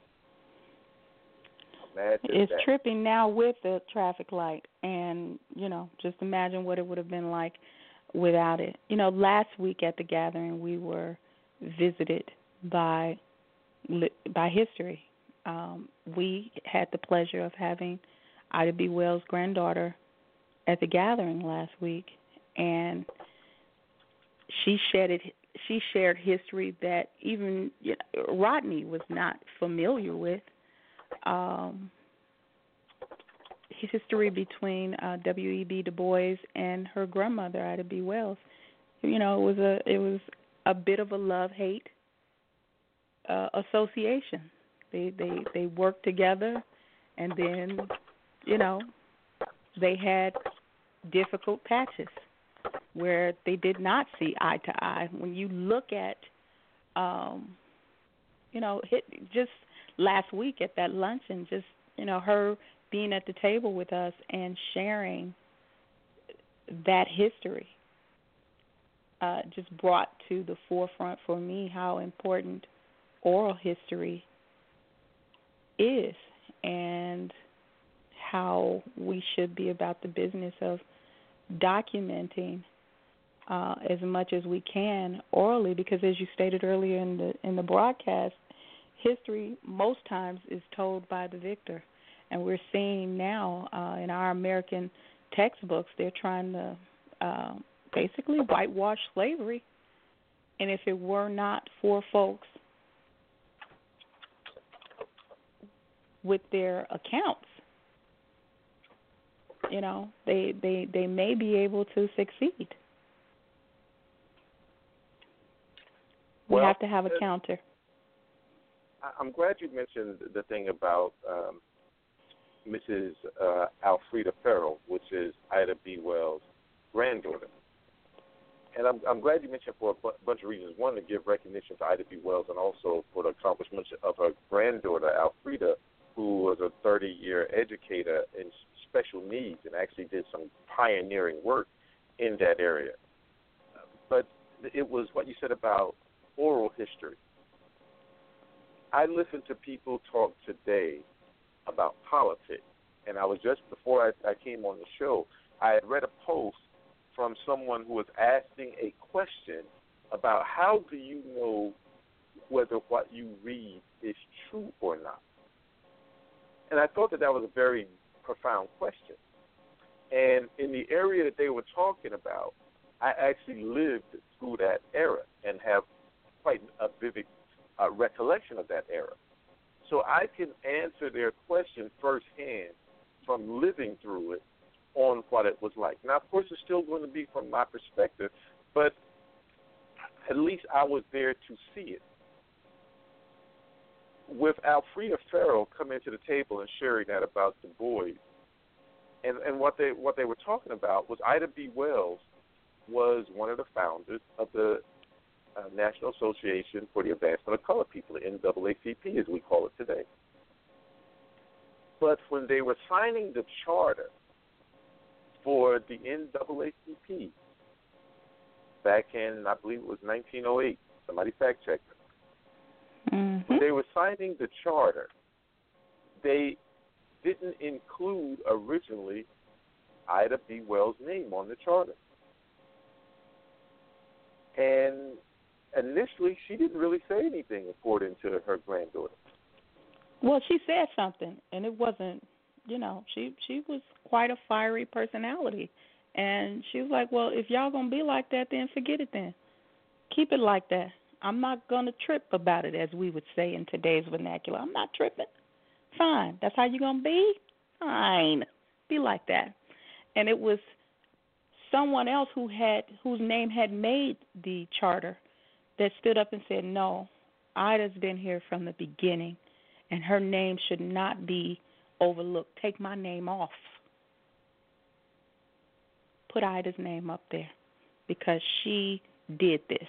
Imagine it's that. tripping now with the traffic light, and, you know, just imagine what it would have been like without it. You know, last week at the gathering, we were visited by by history. Um, we had the pleasure of having Ida B. Wells' granddaughter at the gathering last week, and she shared it, she shared history that even you know, Rodney was not familiar with. Um, history between uh, W E B. Du Bois and her grandmother, Ida B. Wells. You know, it was a it was a bit of a love-hate uh, association. They they they worked together, and then you know they had difficult patches where they did not see eye to eye. When you look at, um, you know, hit, just last week at that luncheon, just, you know, her being at the table with us and sharing that history uh, just brought to the forefront for me how important oral history is and how we should be about the business of documenting uh, as much as we can orally, because as you stated earlier in the in the broadcast, history most times is told by the victor. And we're seeing now uh, in our American textbooks, they're trying to uh, basically whitewash slavery. And if it were not for folks with their accounts, you know, they, they, they may be able to succeed. We well, have to have a counter. I'm glad you mentioned the thing about um, Missus Uh, Alfreda Farrell, which is Ida B. Wells' granddaughter. And I'm, I'm glad you mentioned for a bu- bunch of reasons. One, to give recognition to Ida B. Wells, and also for the accomplishments of her granddaughter, Alfreda, who was a thirty-year educator in special needs and actually did some pioneering work in that area. But it was what you said about oral history. I listen to people talk today about politics, and I was just, before I, I came on the show, I had read a post from someone who was asking a question about how do you know whether what you read is true or not. And I thought that that was a very profound question. And in the area that they were talking about, I actually lived through that era and have quite a vivid uh, recollection of that era. So I can answer their question firsthand from living through it on what it was like. Now, of course, it's still going to be from my perspective, but at least I was there to see it. With Alfreda Farrell coming to the table and sharing that about Du Bois, and, and what they what they were talking about was Ida B. Wells was one of the founders of the uh, National Association for the Advancement of Colored People, the N double A C P as we call it today. But when they were signing the charter for the N double A C P back in, I believe it was nineteen oh eight, somebody fact check me. Mm-hmm. When they were signing the charter, they didn't include originally Ida B. Wells' name on the charter. And initially, she didn't really say anything, according to her granddaughter. Well, she said something, and it wasn't, you know, she she was quite a fiery personality. And she was like, well, if y'all going to be like that, then forget it then. Keep it like that. I'm not going to trip about it, as we would say in today's vernacular. I'm not tripping. Fine. That's how you're going to be? Fine. Be like that. And it was someone else who had whose name had made the charter that stood up and said, no, Ida's been here from the beginning, and her name should not be overlooked. Take my name off. Put Ida's name up there because she did this.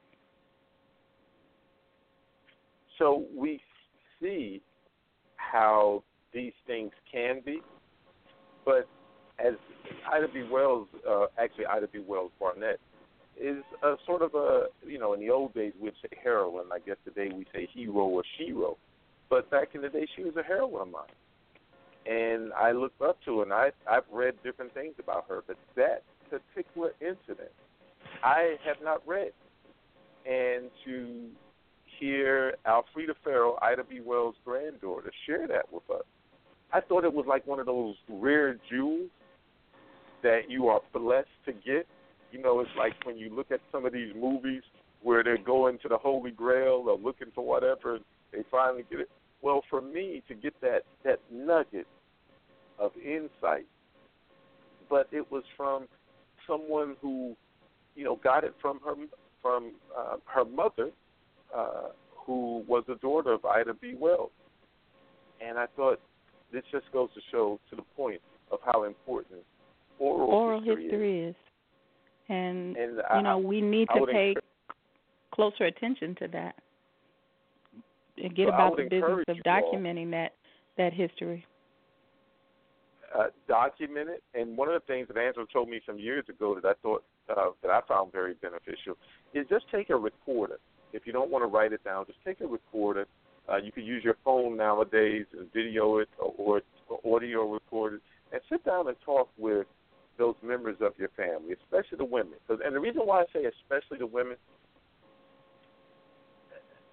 So we see how these things can be, but as Ida B. Wells, uh, actually Ida B. Wells Barnett, is a sort of a, you know, in the old days we'd say heroine. I guess today we say hero or shero. But back in the day, she was a heroine of mine. And I looked up to her, and I, I've read different things about her, but that particular incident I have not read. And to hear Alfreda Farrell, Ida B. Wells' granddaughter, share that with us, I thought it was like one of those rare jewels that you are blessed to get. You know, it's like when you look at some of these movies where they're going to the Holy Grail or looking for whatever, and they finally get it. Well, for me to get that, that nugget of insight, but it was from someone who, you know, got it from her from uh, her mother, uh, who was the daughter of Ida B. Wells. And I thought this just goes to show to the point of how important oral, oral history, history is. is. And, and you I, know, we need I to pay encourage, closer attention to that and get so about the business of documenting all, that, that history. Uh, document it. And one of the things that Angela told me some years ago that I thought uh, that I found very beneficial is just take a recorder. If you don't want to write it down, just take a recorder. Uh, you can use your phone nowadays and video it or, or audio record it, and sit down and talk with those members of your family, especially the women. And the reason why I say especially the women,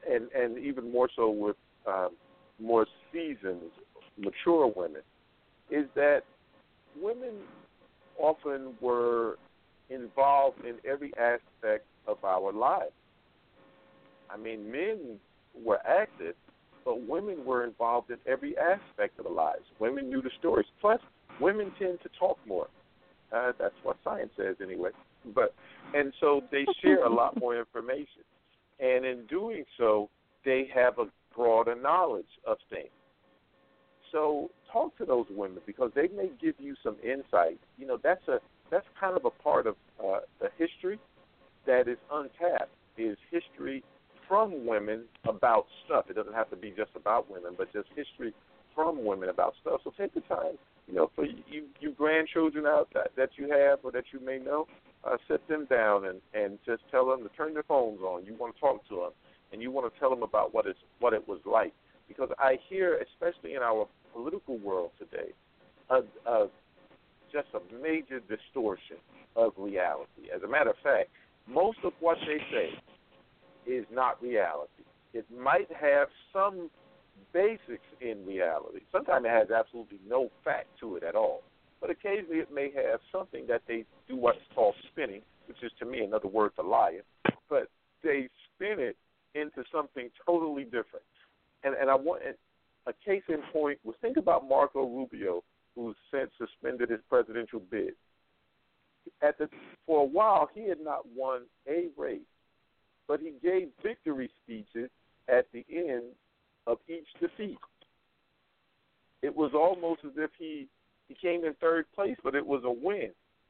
and, and even more so with um, more seasoned, mature women, is that women often were involved in every aspect of our lives. I mean, men were active, but women were involved in every aspect of the lives. Women knew the stories. Plus, women tend to talk more. Uh, that's what science says anyway. But and so they share a lot more information. And in doing so, they have a broader knowledge of things. So talk to those women because they may give you some insight. You know, that's a that's kind of a part of uh, the history that is untapped, is history from women about stuff. It doesn't have to be just about women, but just history from women about stuff. So take the time, you know, for you, you grandchildren out that, that you have or that you may know, uh, sit them down and, and just tell them to turn their phones on. You want to talk to them, and you want to tell them about what it's, what it was like. Because I hear, especially in our political world today, a, a, just a major distortion of reality. As a matter of fact, most of what they say is not reality. It might have some basics in reality. Sometimes it has absolutely no fact to it at all. But occasionally it may have something that they do what's called spinning, which is to me another word for lying. But they spin it into something totally different. And, and I want a case in point was think about Marco Rubio, who's since suspended his presidential bid. At the, for a while, he had not won a race, but he gave victory speeches at the end of each defeat. It was almost as if he, he came in third place, but it was a win.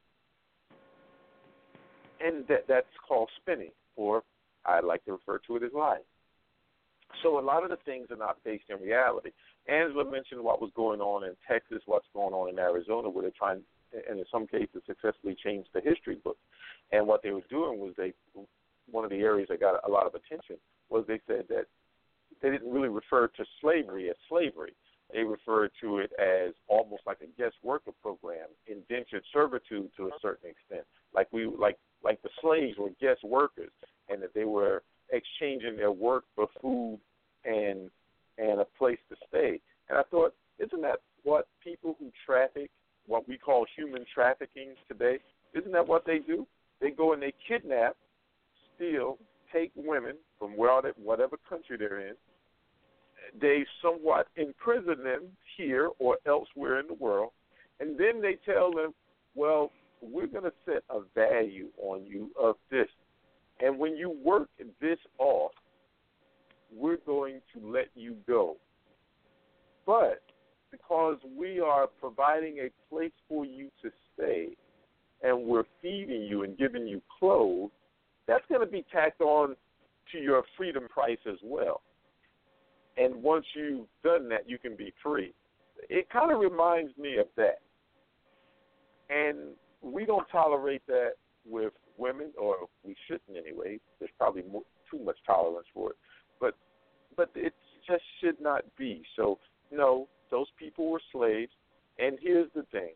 And that, that's called spinning, or I like to refer to it as lying. So a lot of the things are not based in reality. Angela mentioned what was going on in Texas, what's going on in Arizona, where they're trying, and in some cases, successfully change the history book. And what they were doing was they, one of the areas that got a lot of attention was they said that they didn't really refer to slavery as slavery. They referred to it as almost like a guest worker program, indentured servitude to a certain extent. Like we, like, like the slaves were guest workers, and that they were exchanging their work for food and and a place to stay. And I thought, isn't that what people who traffic, what we call human trafficking today, isn't that what they do? They go and they kidnap, steal, take women from whatever country they're in. They somewhat imprison them here or elsewhere in the world, and then they tell them, well, we're going to set a value on you of this. And when you work this off, we're going to let you go. But because we are providing a place for you to stay and we're feeding you and giving you clothes, that's going to be tacked on to your freedom price as well. And once you've done that, you can be free. It kind of reminds me of that. And we don't tolerate that with women, or we shouldn't anyway. There's probably more, too much tolerance for it. But but it just should not be. So, no, those people were slaves. And here's the thing.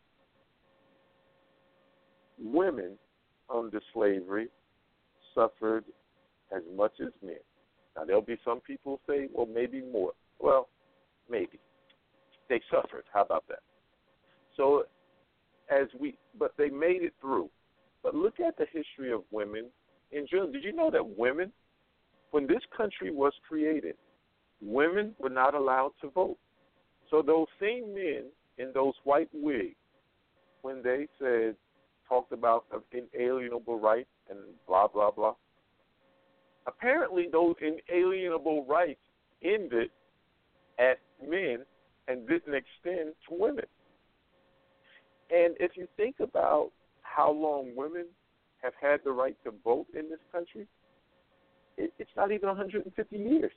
Women under slavery suffered as much as men. Now, there'll be some people who say, well, maybe more. Well, maybe. They suffered. How about that? So, as we, but they made it through. But look at the history of women in general. Did you know that women, when this country was created, women were not allowed to vote? So those same men in those white wigs, when they said, talked about inalienable rights and blah, blah, blah, apparently those inalienable rights ended at men and didn't extend to women. And if you think about how long women have had the right to vote in this country, it, it's not even one hundred fifty years.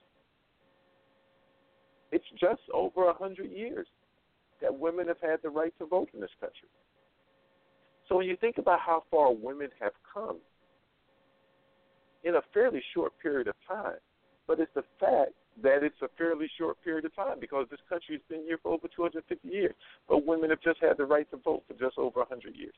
It's just over one hundred years that women have had the right to vote in this country. So when you think about how far women have come in a fairly short period of time, but it's the fact that it's a fairly short period of time because this country has been here for over two hundred fifty years, but women have just had the right to vote for just over one hundred years.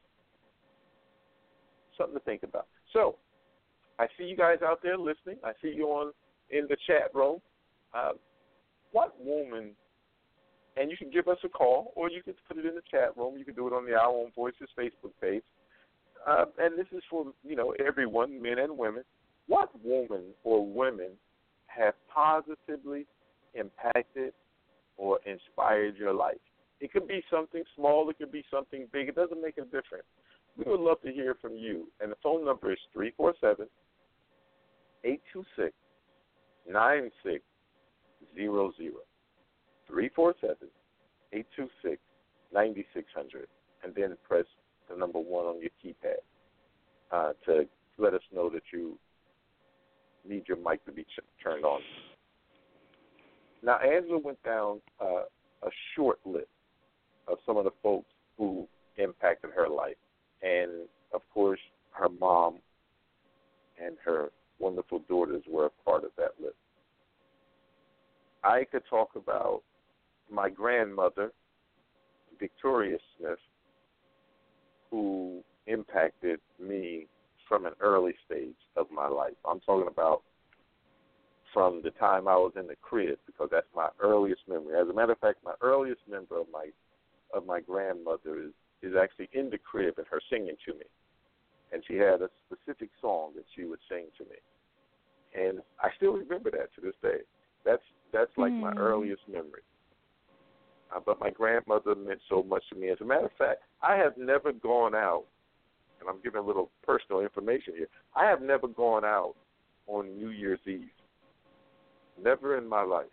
Something to think about. So I see you guys out there listening. I see you on in the chat room, uh, what woman, and you can give us a call, or you can put it in the chat room. You can do it on the Our Own Voices Facebook page. Uh, and this is for, you know, everyone, men and women. What woman or women have positively impacted or inspired your life? It could be something small. It could be something big. It doesn't make a difference. We would love to hear from you. And the phone number is three four seven, eight two six, nine six zero zero. three four seven, eight two six, nine six zero zero. And then press the number one on your keypad uh, to let us know that you need your mic to be ch- turned on. Now, Angela went down uh, a short list of some of the folks who impacted her life. And, of course, her mom and her wonderful daughters were a part of that list. I could talk about my grandmother, Victoria Smith, who impacted me from an early stage of my life. I'm talking about from the time I was in the crib, because that's my earliest memory. As a matter of fact, my earliest memory of my of my grandmother is, is actually in the crib and her singing to me. And she had a specific song that she would sing to me. And I still remember that to this day. That's that's like mm. my earliest memory. Uh, but my grandmother meant so much to me. As a matter of fact, I have never gone out, and I'm giving a little personal information here. I have never gone out on New Year's Eve. Never in my life.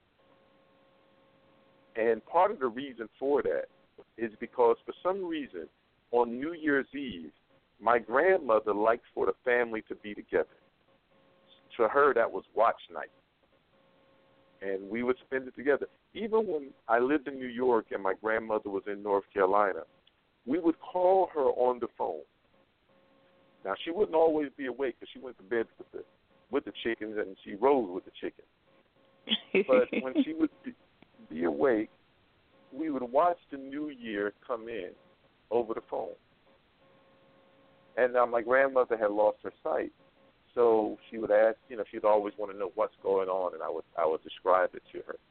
And part of the reason for that is because for some reason on New Year's Eve, my grandmother liked for the family to be together. To her, that was watch night. And we would spend it together. Even when I lived in New York and my grandmother was in North Carolina, we would call her on the phone. Now, she wouldn't always be awake because she went to bed with the, with the chickens and she rose with the chickens. But when she would be, be awake, we would watch the new year come in over the phone. And now my grandmother had lost her sight, so she would ask, you know, she'd always want to know what's going on, and I would I would describe it to her.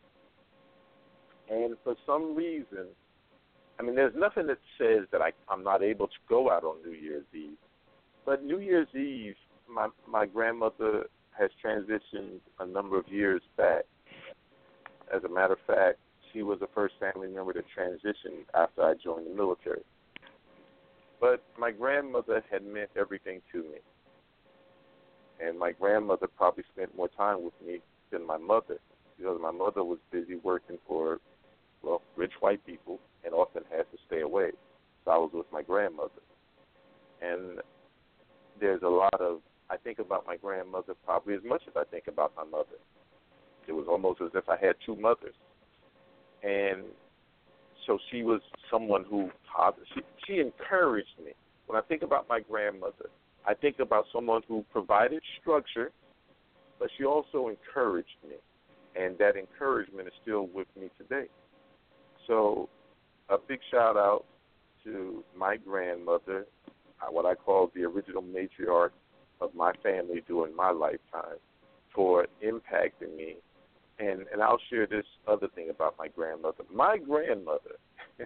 And for some reason, I mean, there's nothing that says that I, I'm not able to go out on New Year's Eve. But New Year's Eve, my my grandmother has transitioned a number of years back. As a matter of fact, she was the first family member to transition after I joined the military. But my grandmother had meant everything to me. And my grandmother probably spent more time with me than my mother, because my mother was busy working for, well, rich white people and often had to stay away. So I was with my grandmother. And there's a lot of, I think about my grandmother probably as much as I think about my mother. It was almost as if I had two mothers. And so she was someone who, she, she encouraged me. When I think about my grandmother, I think about someone who provided structure, but she also encouraged me. And that encouragement is still with me today. So a big shout out to my grandmother, what I call the original matriarch of my family during my lifetime, for impacting me. And and I'll share this other thing about my grandmother. My grandmother,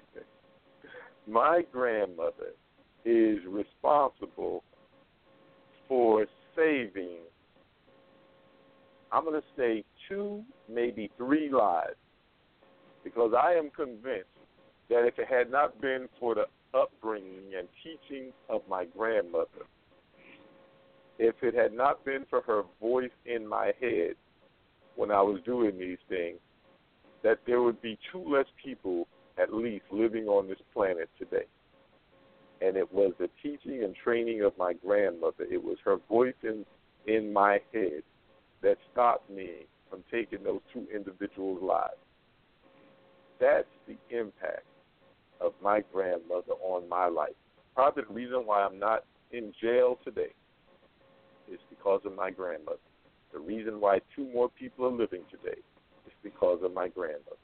my grandmother is responsible for saving, I'm going to say two, maybe three lives, because I am convinced that if it had not been for the upbringing and teaching of my grandmother, if it had not been for her voice in my head when I was doing these things, that there would be two less people at least living on this planet today. And it was the teaching and training of my grandmother. It was her voice in, in my head that stopped me from taking those two individuals' lives. That's the impact of my grandmother on my life. Probably the reason why I'm not in jail today is because of my grandmother. The reason why two more people are living today is because of my grandmother.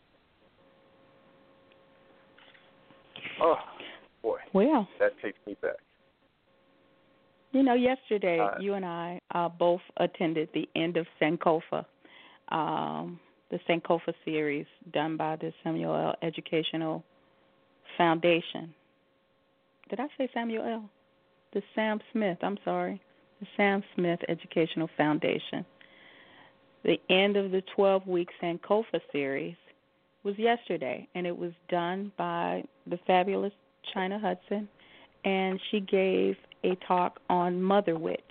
Oh, boy. Well, that takes me back. You know, yesterday Uh, you and I uh, both attended the end of Sankofa, um, the Sankofa series done by the Samuel L. Educational Foundation. Did I say Samuel L.? The Sam Smith, I'm sorry. The Sam Smith Educational Foundation. The end of the twelve-week Sankofa series was yesterday, and it was done by the fabulous China Hudson, and she gave a talk on motherwit.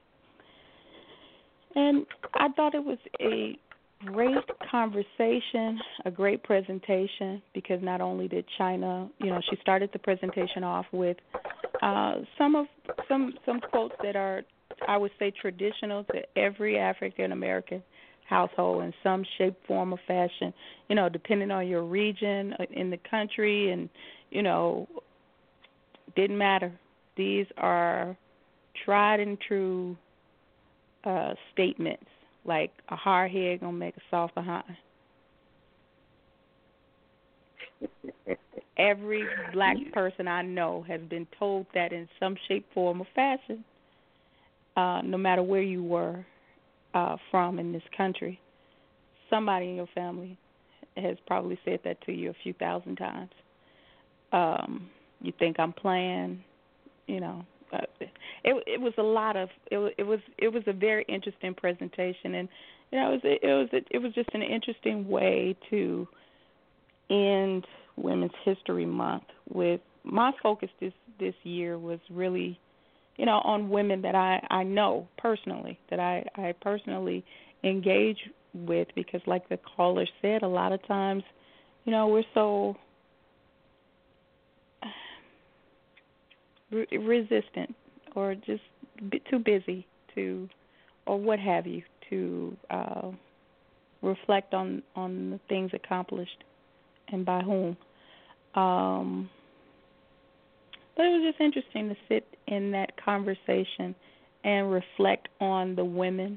And I thought it was a great conversation, a great presentation, because not only did China, you know, she started the presentation off with uh, some of some some quotes that are, I would say, traditional to every African American household in some shape, form, or fashion. You know, depending on your region in the country, and you know, didn't matter. These are tried and true uh, statements, like a hard head gonna make a soft behind. Every black person I know has been told that in some shape, form, or fashion, uh, no matter where you were uh, from in this country. Somebody in your family has probably said that to you a few thousand times. Um, you think I'm playing, you know. Uh, it it was a lot of it. It was it was a very interesting presentation, and you know it was it was it was just an interesting way to end Women's History Month. With my focus this this year was really, you know, on women that I, I know personally, that I, I personally engage with, because like the caller said, a lot of times, you know, we're so re- resistant or just a bit too busy to, or what have you, to uh, reflect on, on the things accomplished and by whom. Um, but it was just interesting to sit in that conversation and reflect on the women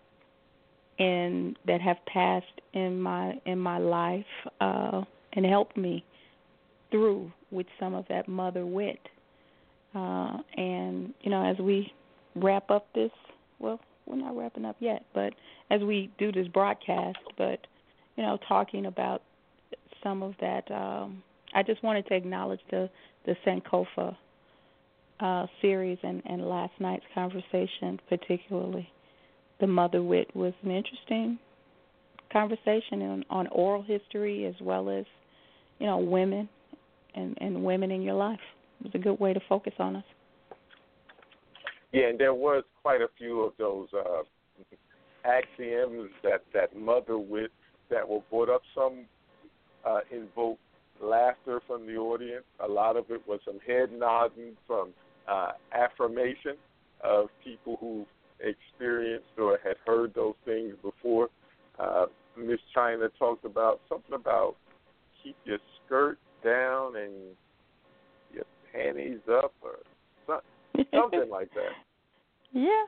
in that have passed in my in my life uh, and helped me through with some of that mother wit. Uh, and you know, as we wrap up this, well, we're not wrapping up yet, but as we do this broadcast, but you know, talking about some of that, um, I just wanted to acknowledge the the Sankofa uh, series and, and last night's conversation, particularly. The mother wit was an interesting conversation on, on oral history, as well as, you know, women and, and women in your life. It was a good way to focus on us. Yeah, and there was quite a few of those uh, axioms that, that mother wit that were brought up. Some uh, invoked laughter from the audience. A lot of it was some head nodding from uh, affirmation of people who experienced or had heard those things before. Uh, Miss China talked about something about keep your skirt down and your panties up, or something, something like that. Yeah.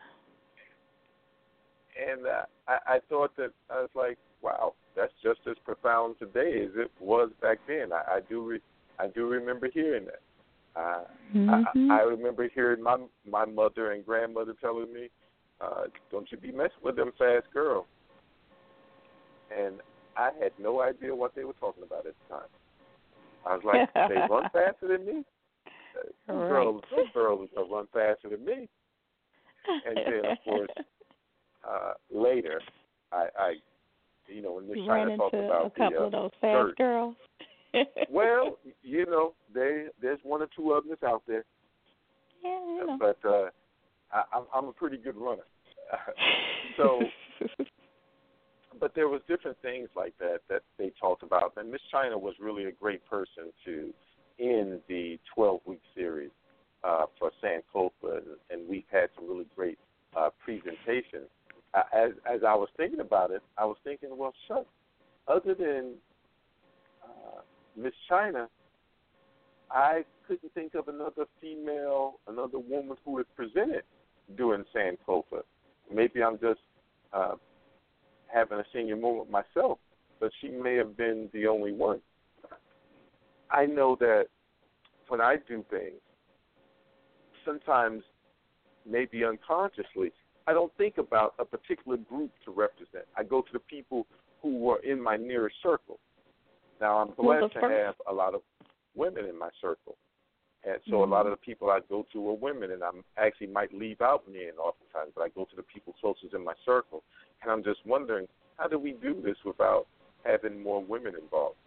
And uh, I, I thought that, I was like, wow, that's just as profound today as it was back then. I, I do re, I do remember hearing that. Uh, mm-hmm. I, I remember hearing my my mother and grandmother telling me, uh, don't you be messing with them fast girls. And I had no idea what they were talking about at the time. I was like, they run faster than me? Those right. girls, those girls will run faster than me. And then, of course, uh, later, I, I, you know, when Miss China talked about a couple the, uh, of those fast skirt. girls. Well, you know, they, there's one or two of them that's out there. Yeah, you know. But uh, I, I'm, I'm a pretty good runner. So, but there was different things like that that they talked about. And Miss China was really a great person to end the twelve-week series uh, for Sankofa, and, and we've had some really great uh, presentations. Uh, as, as I was thinking about it, I was thinking, well, shucks, other than uh, Miss China, I couldn't think of another female, another woman who had presented during Sankofa. Maybe I'm just uh, having a senior moment myself, but she may have been the only one. I know that when I do things, sometimes maybe unconsciously, I don't think about a particular group to represent. I go to the people who were in my nearest circle. Now, I'm blessed to have a lot of women in my circle. And so mm-hmm. a lot of the people I go to are women, and I actually might leave out men oftentimes, but I go to the people closest in my circle. And I'm just wondering, how do we do this without having more women involved?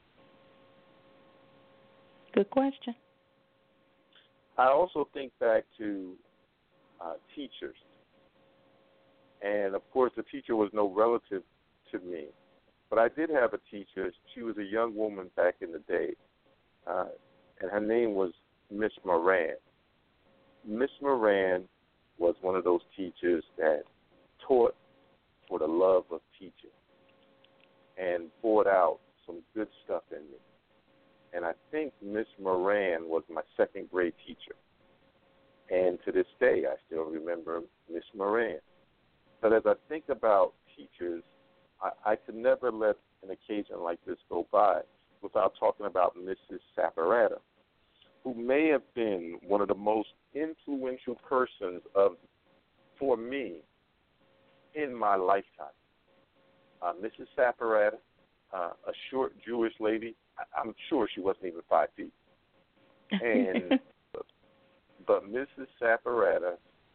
Good question. I also think back to uh, teachers. And, of course, the teacher was no relative to me. But I did have a teacher. She was a young woman back in the day, uh, and her name was Miss Moran. Miss Moran was one of those teachers that taught for the love of teaching and poured out some good stuff in me. And I think Miss Moran was my second grade teacher. And to this day, I still remember Miss Moran. But as I think about teachers, I, I could never let an occasion like this go by without talking about Missus Saparata, who may have been one of the most influential persons of for me in my lifetime. Uh, Missus Saparata, uh, a short Jewish lady, I, I'm sure she wasn't even five feet. And but, but Missus Saparata,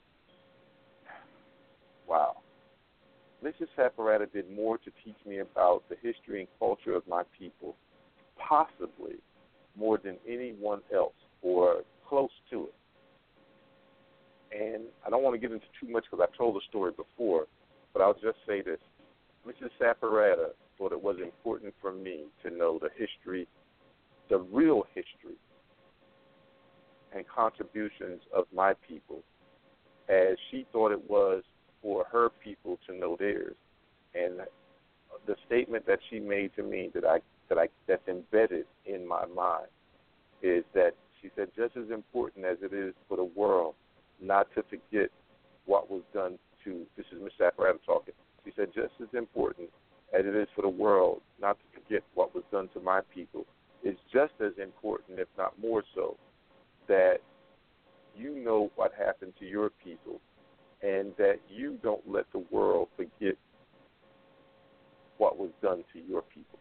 wow. Missus Saparata did more to teach me about the history and culture of my people, possibly more than anyone else or close to it. And I don't want to get into too much because I've told the story before, but I'll just say this. Missus Saparata thought it was important for me to know the history, the real history and contributions of my people, as she thought it was for her people to know theirs. And the statement that she made to me that I that I that's embedded in my mind is that she said, just as important as it is for the world not to forget what was done to, this is Miss Saparata talking, she said, just as important as it is for the world not to forget what was done to my people, it's just as important, if not more so, that you know what happened to your people and that you don't let the world forget what was done to your people.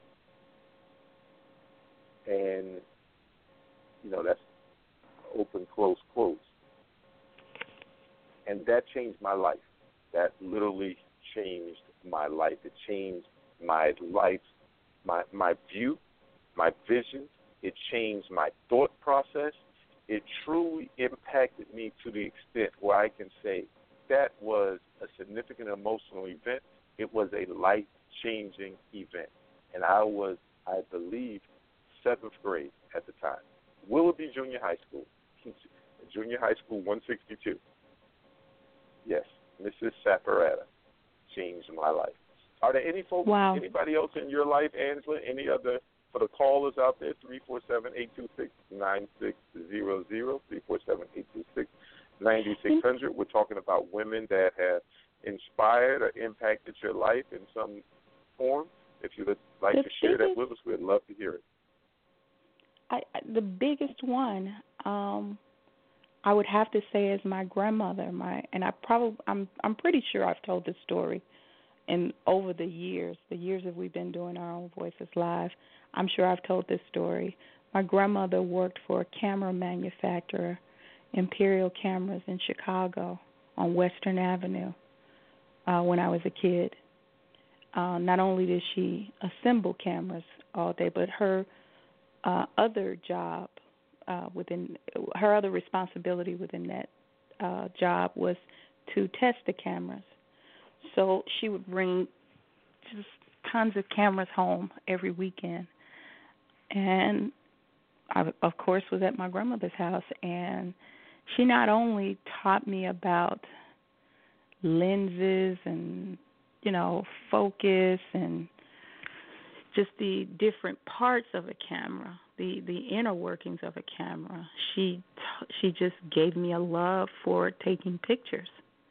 And, you know, that's open, close, close. And that changed my life. That literally changed my life. It changed my life, my my view, my vision. It changed my thought process. It truly impacted me to the extent where I can say that was a significant emotional event. It was a life-changing event. And I was, I believe, seventh grade at the time. Willoughby Junior High School, Junior High School one sixty-two. Yes, Missus Saparata changed my life. Are there any folks, wow. anybody else in your life, Angela, any other, for the callers out there, three four seven, eight two six, nine six zero zero, three four seven, eight two six, nine six zero zero. We're talking about women that have inspired or impacted your life in some form. If you would like the to share biggest, that with us, we'd love to hear it. I, the biggest one, um, I would have to say, is my grandmother. My and I probably I'm I'm pretty sure I've told this story, and over the years, the years that we've been doing Our Own Voices Live, I'm sure I've told this story. My grandmother worked for a camera manufacturer, Imperial Cameras in Chicago on Western Avenue uh, when I was a kid. Uh, not only did she assemble cameras all day, but her uh, other job uh, within her other responsibility within that uh, job was to test the cameras. So she would bring just tons of cameras home every weekend, and I, of course, was at my grandmother's house, and she not only taught me about lenses and, you know, focus and just the different parts of a camera, the, the inner workings of a camera. She she just gave me a love for taking pictures.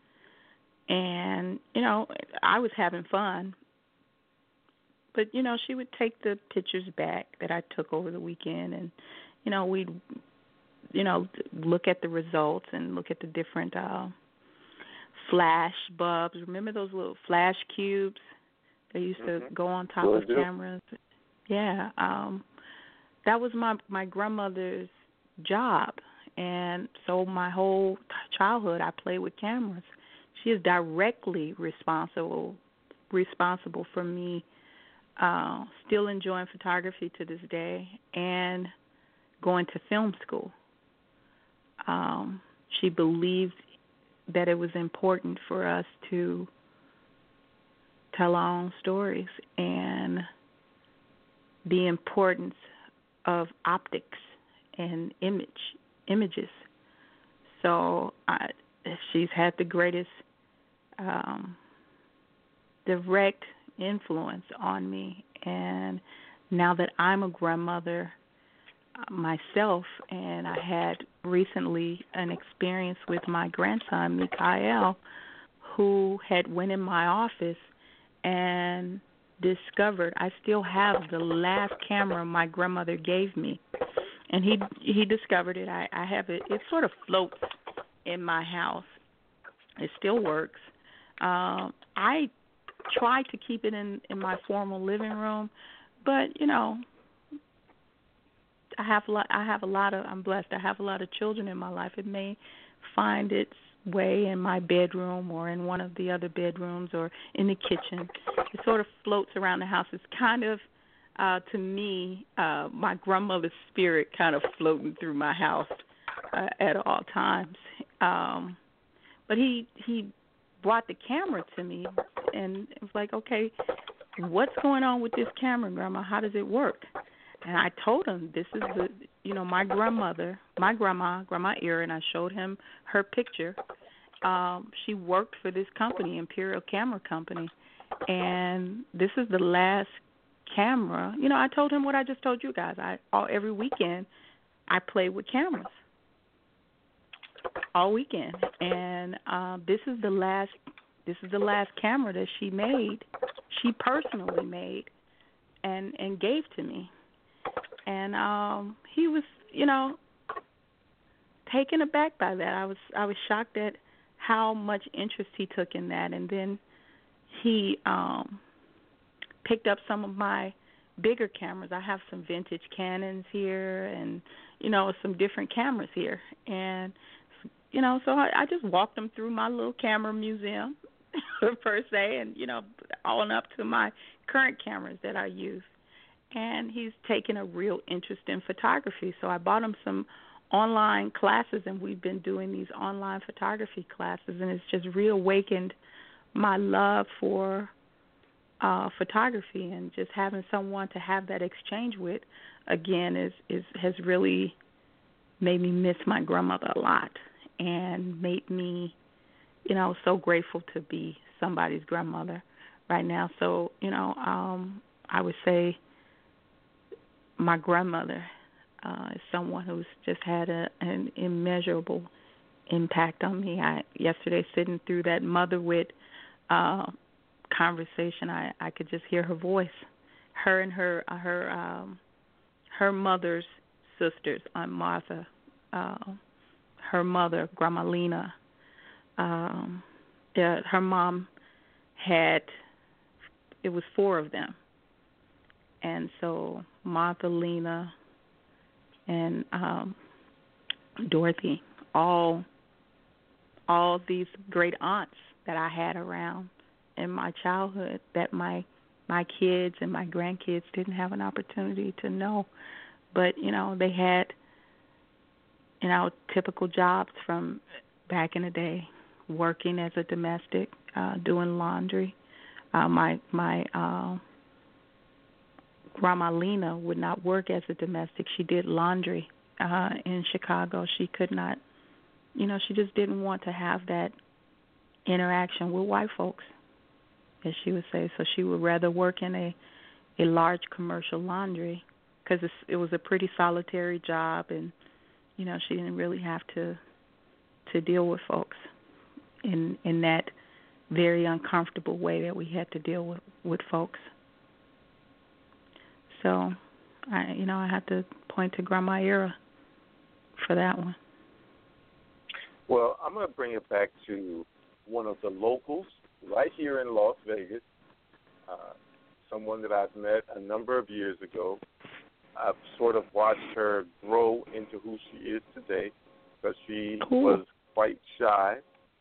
And, you know, I was having fun. But, you know, she would take the pictures back that I took over the weekend, and, you know, we'd, you know, look at the results and look at the different uh, flash bulbs. Remember those little flash cubes? They used to mm-hmm. go on top Will of do. cameras. Yeah, um, that was my my grandmother's job, and so my whole childhood I played with cameras. She is directly responsible responsible for me uh, still enjoying photography to this day and going to film school. Um, she believed that it was important for us to tell our own stories and the importance of optics and image images. So I, she's had the greatest um, direct influence on me. And now that I'm a grandmother myself, and I had recently an experience with my grandson, Mikael, who had went in my office and discovered I still have the last camera my grandmother gave me. And he he discovered it. I, I have it. It sort of floats in my house. It still works. Um, I try to keep it in, in my formal living room, but, you know, I have a lot. I have a lot of. I'm blessed. I have a lot of children in my life. It may find its way in my bedroom or in one of the other bedrooms or in the kitchen. It sort of floats around the house. It's kind of, uh, to me, uh, my grandmother's spirit kind of floating through my house uh, at all times. Um, but he he brought the camera to me, and it was like, okay, what's going on with this camera, Grandma? How does it work? And I told him, this is the, you know, my grandmother, my grandma, Grandma Erin. I showed him her picture. Um, she worked for this company, Imperial Camera Company, and this is the last camera. You know, I told him what I just told you guys. I all every weekend I play with cameras all weekend, and uh, this is the last. This is the last camera that she made. She personally made and and gave to me. And um, he was, you know, taken aback by that. I was I was shocked at how much interest he took in that. And then he um, picked up some of my bigger cameras. I have some vintage Canons here and, you know, some different cameras here. And, you know, so I, I just walked him through my little camera museum, per se, and, you know, on up to my current cameras that I use. And he's taken a real interest in photography. So I bought him some online classes, and we've been doing these online photography classes, and it's just reawakened my love for uh, photography, and just having someone to have that exchange with, again, is, is has really made me miss my grandmother a lot and made me, you know, so grateful to be somebody's grandmother right now. So, you know, um, I would say my grandmother uh, is someone who's just had a, an immeasurable impact on me. I yesterday sitting through that mother-wit uh, conversation, I, I could just hear her voice. Her and her uh, her um, her mother's sisters, Aunt Martha, uh, her mother, Grandma Lena. Um, yeah, her mom had, it was four of them. And so Martha, Lena, and um, Dorothy, all all these great aunts that I had around in my childhood that my my kids and my grandkids didn't have an opportunity to know. But, you know, they had, you know, typical jobs from back in the day, working as a domestic, uh, doing laundry. Uh, my my uh, Grandma Lena would not work as a domestic. She did laundry uh, in Chicago. She could not, you know, she just didn't want to have that interaction with white folks, as she would say. So she would rather work in a, a large commercial laundry because it was a pretty solitary job, and, you know, she didn't really have to to deal with folks in in that very uncomfortable way that we had to deal with, with folks. So, I, you know, I have to point to Grandma Era for that one. Well, I'm going to bring it back to one of the locals right here in Las Vegas, uh, someone that I've met a number of years ago. I've sort of watched her grow into who she is today, because she cool. was quite shy,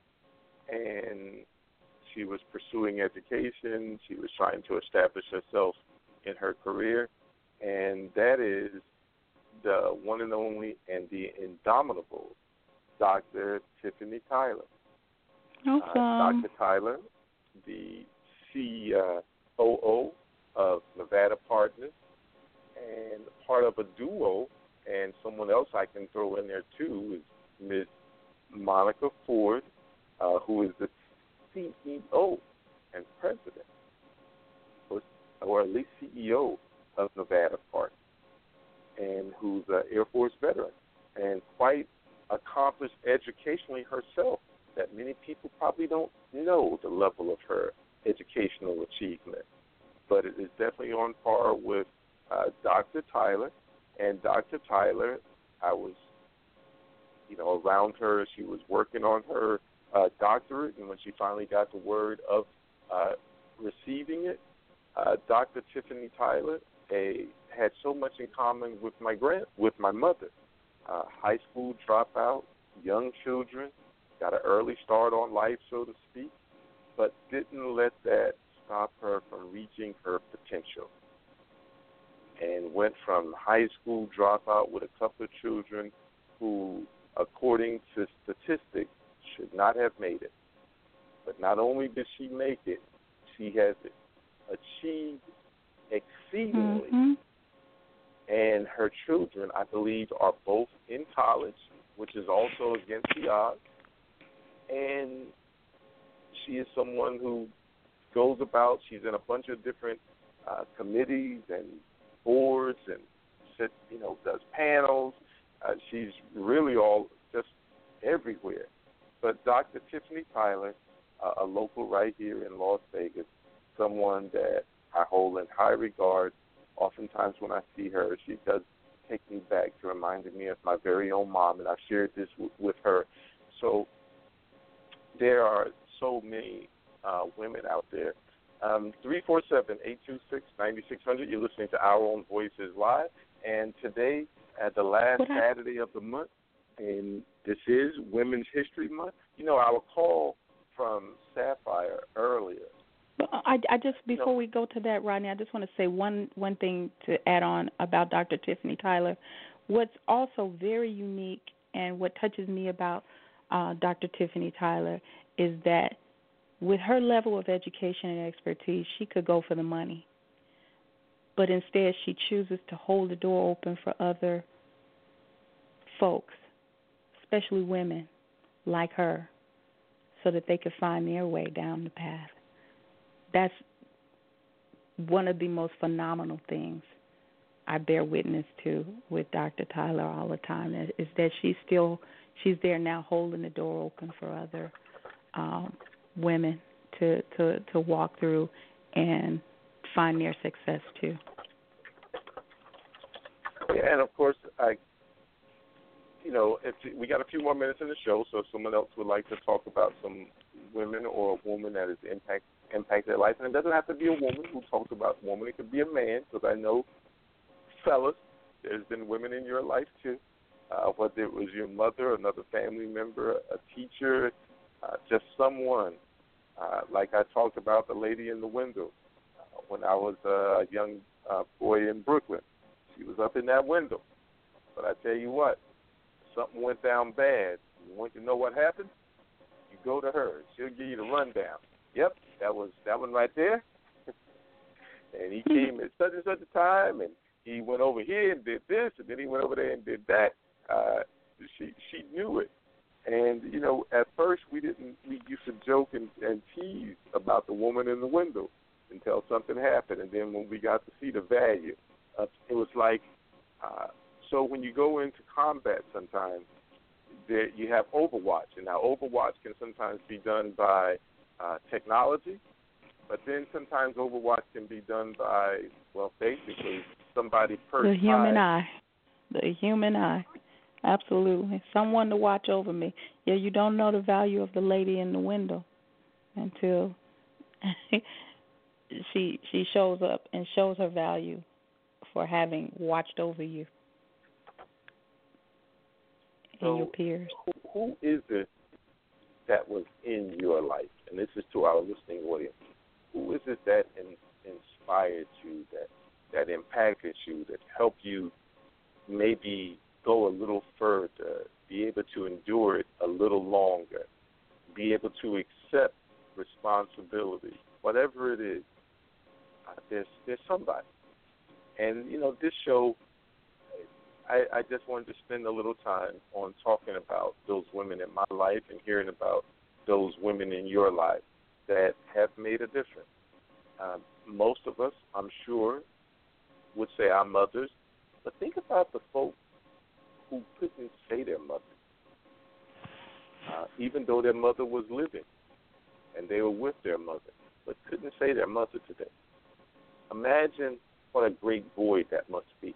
and she was pursuing education. She was trying to establish herself in her career, and that is the one and only and the indomitable Doctor Tiffany Tyler. Awesome. Uh, Doctor Tyler, the C O O of Nevada Partners, and part of a duo, and someone else I can throw in there too is Miz Monica Ford, uh, who is the C E O and president, or, or at least C E O of Nevada Partners, and who's an Air Force veteran and quite accomplished educationally herself, that many people probably don't know the level of her educational achievement. But it is definitely on par with uh, Doctor Tyler. And Doctor Tyler, I was, you know, around her as she was working on her uh, doctorate, and when she finally got the word of uh, receiving it, uh, Doctor Tiffany Tyler a, had so much in common with my grand, with my mother. Uh, high school dropout, young children, got an early start on life, so to speak, but didn't let that stop her from reaching her potential. And went from high school dropout with a couple of children who, according to statistics, should not have made it. But not only did she make it, she has achieved exceedingly. Mm-hmm. And her children, I believe, are both in college, which is also against the odds. And she is someone who goes about, she's in a bunch of different uh, committees and boards and, sits, you know, does panels. Uh, she's really all just everywhere. But Doctor Tiffany Tyler, uh, a local right here in Las Vegas, someone that I hold in high regard. Oftentimes when I see her, she does take me back to reminding me of my very own mom, and I've shared this w- with her. So there are so many uh, women out there. Um, three four seven, eight two six, nine six zero zero, you're listening to Our Own Voices Live, and today, at the last Saturday of the month, and this is Women's History Month, you know, our call from Sapphire earlier. I, I just, before we go to that, Rodney, I just want to say one, one thing to add on about Doctor Tiffany Tyler. What's also very unique and what touches me about uh, Doctor Tiffany Tyler is that with her level of education and expertise, she could go for the money. But instead, she chooses to hold the door open for other folks, especially women like her, so that they could find their way down the path. That's one of the most phenomenal things I bear witness to with Doctor Tyler all the time, is that she's still, she's there now holding the door open for other um, women to, to, to walk through and find their success too. Yeah, and of course, I, you know, if we got a few more minutes in the show, so if someone else would like to talk about some women or a woman that has impact, impact their life, and it doesn't have to be a woman who talks about woman, it could be a man, because I know, fellas, there's been women in your life too, uh, whether it was your mother, another family member, a teacher, uh, just someone, uh, like I talked about the lady in the window uh, when I was a young uh, boy in Brooklyn. She was up in that window, but I tell you what, something went down bad. You want to know what happened? You go to her. She'll give you the rundown. Yep, that was that one right there. And he came at such and such a time, and he went over here and did this, and then he went over there and did that. Uh, she she knew it. And, you know, at first we didn't, we used to joke and, and tease about the woman in the window until something happened. And then when we got to see the value, uh, it was like, uh, so when you go into combat sometimes, there you have Overwatch. And now Overwatch can sometimes be done by uh, technology, but then sometimes Overwatch can be done by, well, basically somebody perched The human high. eye. The human eye. Absolutely. Someone to watch over me. Yeah, you don't know the value of the lady in the window until she she shows up and shows her value for having watched over you so and your peers. Who, who is it that was in your life? And this is to our listening audience. Who is it that in, inspired you, that that impacted you, that helped you maybe go a little further, be able to endure it a little longer, be able to accept responsibility, whatever it is? Uh, there's there's somebody. And, you know, this show, I, I just wanted to spend a little time on talking about those women in my life and hearing about those women in your life that have made a difference. Um, most of us, I'm sure, would say our mothers, but think about the folks who couldn't say their mother, uh, even though their mother was living and they were with their mother, but couldn't say their mother today. Imagine what a great void that must be.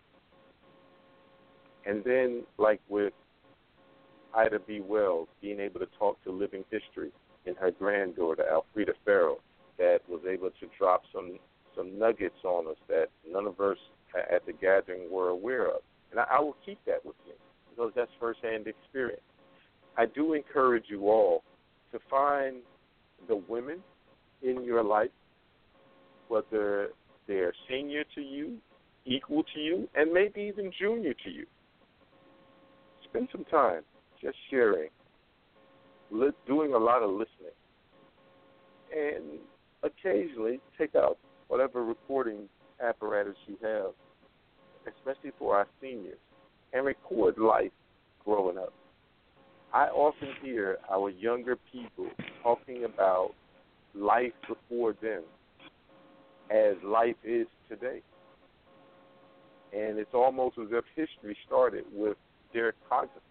And then, like with Ida B. Wells, being able to talk to living history in her granddaughter, Alfreda Farrell, that was able to drop some, some nuggets on us that none of us at the gathering were aware of. And I, I will keep that with me because that's firsthand experience. I do encourage you all to find the women in your life, whether they're senior to you, equal to you, and maybe even junior to you. Spend some time just sharing, li- doing a lot of listening, and occasionally take out whatever recording apparatus you have, especially for our seniors, and record life growing up. I often hear our younger people talking about life before them as life is today. And it's almost as if history started with Derek Cogswell.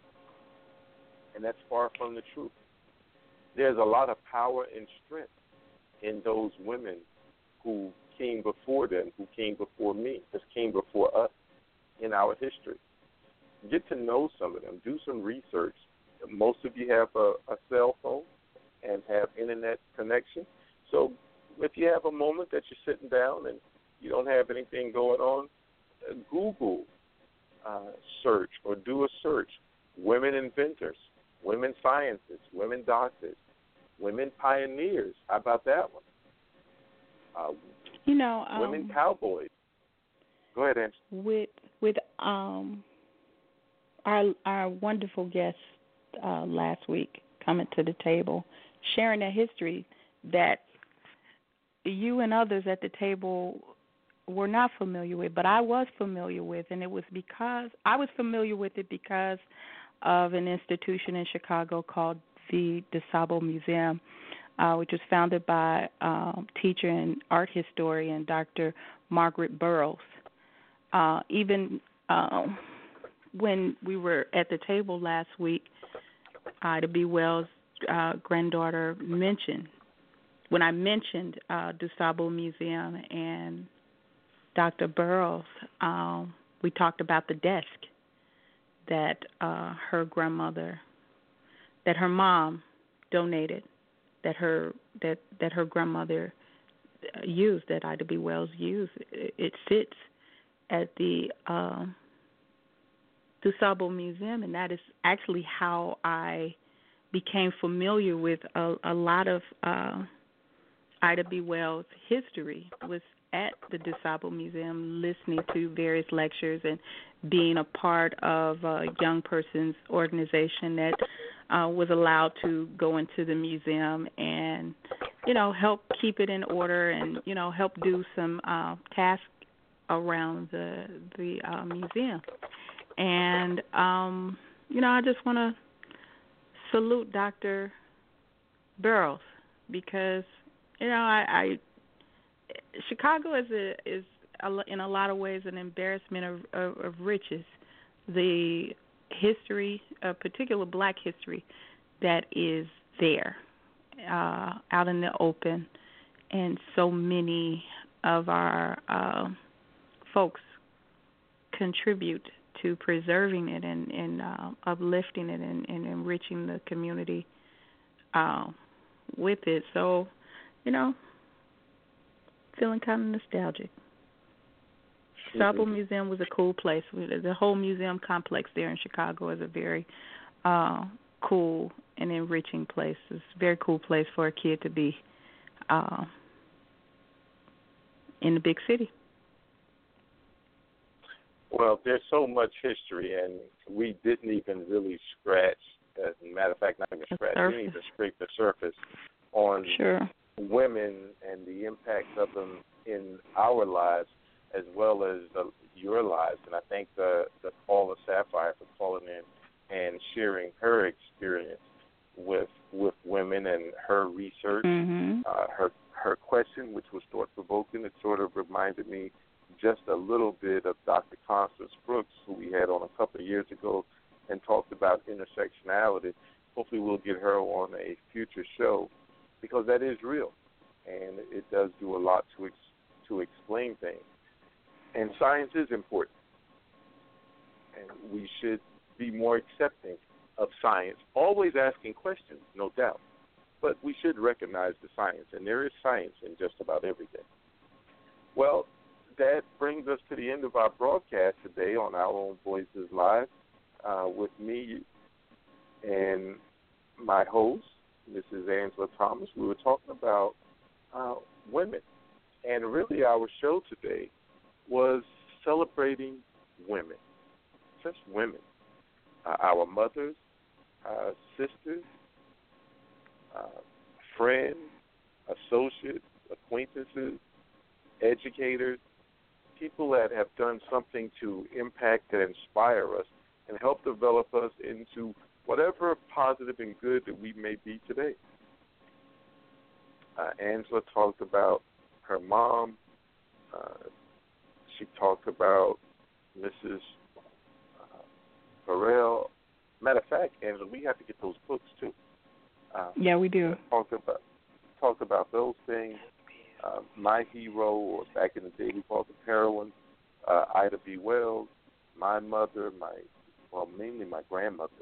And that's far from the truth. There's a lot of power and strength in those women who came before them, who came before me, just came before us in our history. Get to know some of them. Do some research. Most of you have a, a cell phone and have internet connection. So if you have a moment that you're sitting down and you don't have anything going on, uh, Google uh, search or do a search. Women inventors, women scientists, women doctors, women pioneers. How about that one? Uh, you know, um, women cowboys. Go ahead, Angela. With with um our our wonderful guest uh, last week coming to the table, sharing their history that you and others at the table were not familiar with, but I was familiar with, and it was because I was familiar with it because of an institution in Chicago called the DuSable Museum, uh, which was founded by um, teacher and art historian Doctor Margaret Burroughs. Uh, even um, when we were at the table last week, Ida B. Wells' uh, granddaughter mentioned, when I mentioned uh, DuSable Museum and Doctor Burroughs, um, we talked about the desk that uh, her grandmother, that her mom donated, that her that that her grandmother used, that Ida B. Wells used. It, it sits at the uh, DuSable Museum, and that is actually how I became familiar with a, a lot of uh, Ida B. Wells' history, was at the DuSable Museum, listening to various lectures and being a part of a young person's organization that uh, was allowed to go into the museum and, you know, help keep it in order and, you know, help do some uh, tasks around the the uh, museum. And, um, you know, I just want to salute Doctor Burroughs because, you know, I, I Chicago is a, is a, in a lot of ways an embarrassment of, of, of riches. The history, uh, particular black history, that is there, uh, out in the open, and so many of our uh, folks contribute to preserving it and, and uh, uplifting it and, and enriching the community uh, with it. So, you know, feeling kind of nostalgic. South Pole Museum was a cool place. The whole museum complex there in Chicago is a very uh, cool and enriching place. It's a very cool place for a kid to be uh, in the big city. Well, there's so much history, and we didn't even really scratch, as a matter of fact, not even scratch, we didn't even scrape the surface on sure. women and the impact of them in our lives as well as uh, your lives. And I thank the, the caller Sapphire for calling in and sharing her experience with with women and her research. Mm-hmm. Uh, her her question, which was thought-provoking, it sort of reminded me just a little bit of Doctor Constance Brooks, who we had on a couple of years ago and talked about intersectionality. Hopefully we'll get her on a future show because that is real, and it does do a lot to ex- to explain things. And science is important, and we should be more accepting of science, always asking questions, no doubt. But we should recognize the science, and there is science in just about everything. Well, that brings us to the end of our broadcast today on Our Own Voices Live uh, with me and my host, Missus Angela Thomas. We were talking about uh, women, and really our show today was celebrating women, just women, uh, our mothers, uh, sisters, uh, friends, associates, acquaintances, educators, people that have done something to impact and inspire us and help develop us into whatever positive and good that we may be today. Uh, Angela talked about her mom. Uh, she talked about Missus Uh, Burrell. Matter of fact, Angela, we have to get those books too. Uh, yeah, we do. Talk about talk about those things. Uh, My Hero, or back in the day we called it Heroine, uh, Ida B. Wells, my mother, my well, mainly my grandmother.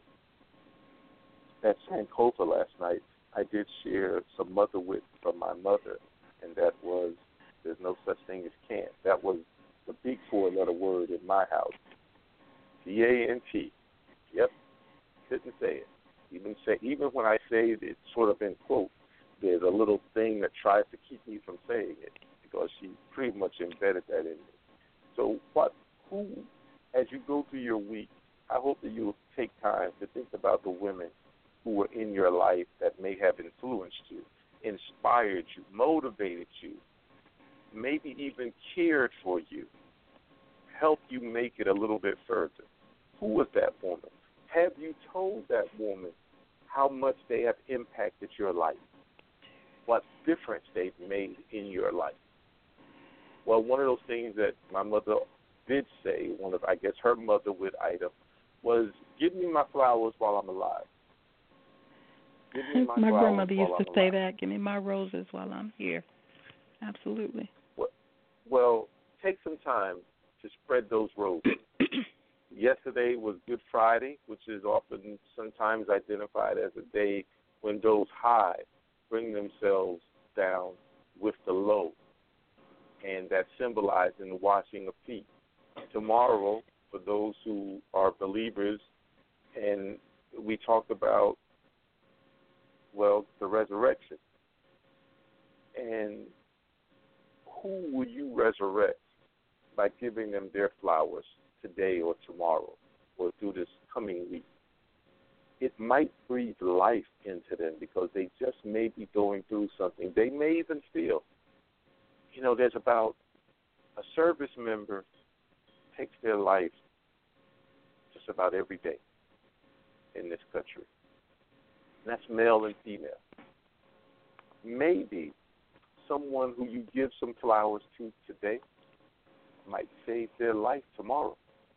At Sankofa last night, I did share some mother wit from my mother, and that was, there's no such thing as can't. That was the big four-letter word in my house. C A N T. Yep, couldn't say it. Even say, even when I say it, it's sort of in quotes. There's a little thing that tries to keep me from saying it because she pretty much embedded that in me. So what, who, as you go through your week, I hope that you'll take time to think about the women who were in your life that may have influenced you, inspired you, motivated you, maybe even cared for you, helped you make it a little bit further. Who was that woman? Have you told that woman how much they have impacted your life? What difference they've made in your life? Well, one of those things that my mother did say, one of, I guess, her mother with Ida, was give me my flowers while I'm alive. Give me my, my flowers grandmother used while to I'm say alive. that, give me my roses while I'm here. Absolutely. Well, well, take some time to spread those roses. Yesterday was Good Friday, which is often sometimes identified as a day when those high bring themselves down with the low, and that's symbolized in the washing of feet. Tomorrow, for those who are believers, and we talked about, well, the resurrection. And who will you resurrect by giving them their flowers today or tomorrow or through this coming week? It might breathe life into them because they just may be going through something. They may even feel, you know, there's about a service member takes their life just about every day in this country. And that's male and female. Maybe someone who you give some flowers to today might save their life tomorrow.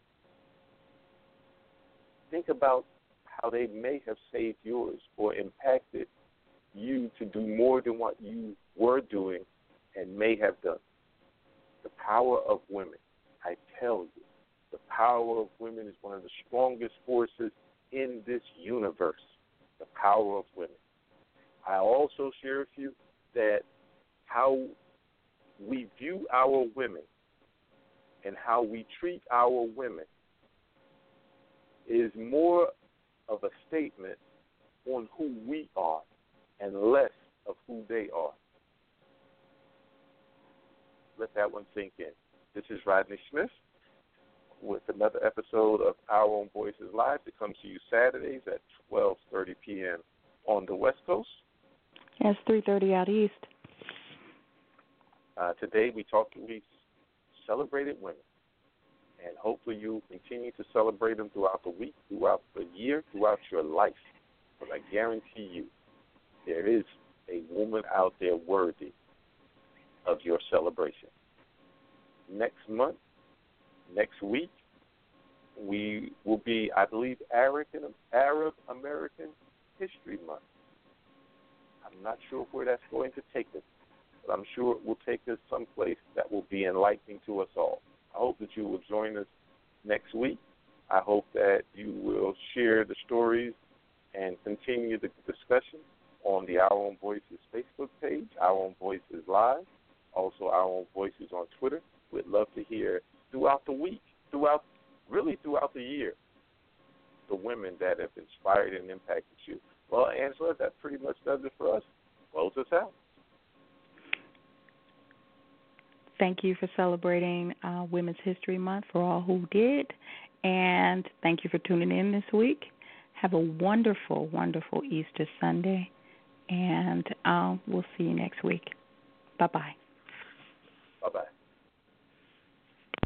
Think about how they may have saved yours or impacted you to do more than what you were doing and may have done. The power of women, I tell you, the power of women is one of the strongest forces in this universe, the power of women. I also share with you that how we view our women and how we treat our women is more of a statement on who we are and less of who they are. Let that one sink in. This is Rodney Smith with another episode of Our Own Voices Live that comes to you Saturdays at twelve thirty p.m. on the West Coast. Yes, three thirty out east. Uh, today we talked, we celebrated women, and hopefully you continue to celebrate them throughout the week, throughout the year, throughout your life. But I guarantee you, there is a woman out there worthy of your celebration. Next month, next week, we will be, I believe, Arab Arab American History Month. I'm not sure where that's going to take us, but I'm sure it will take us someplace that will be enlightening to us all. I hope that you will join us next week. I hope that you will share the stories and continue the discussion on the Our Own Voices Facebook page, Our Own Voices Live, also Our Own Voices on Twitter. We'd love to hear throughout the week, throughout, really throughout the year, the women that have inspired and impacted you. Well, Angela, that pretty much does it for us. Close us out. Thank you for celebrating uh, Women's History Month for all who did, and thank you for tuning in this week. Have a wonderful, wonderful Easter Sunday, and uh, we'll see you next week. Bye-bye. Bye-bye.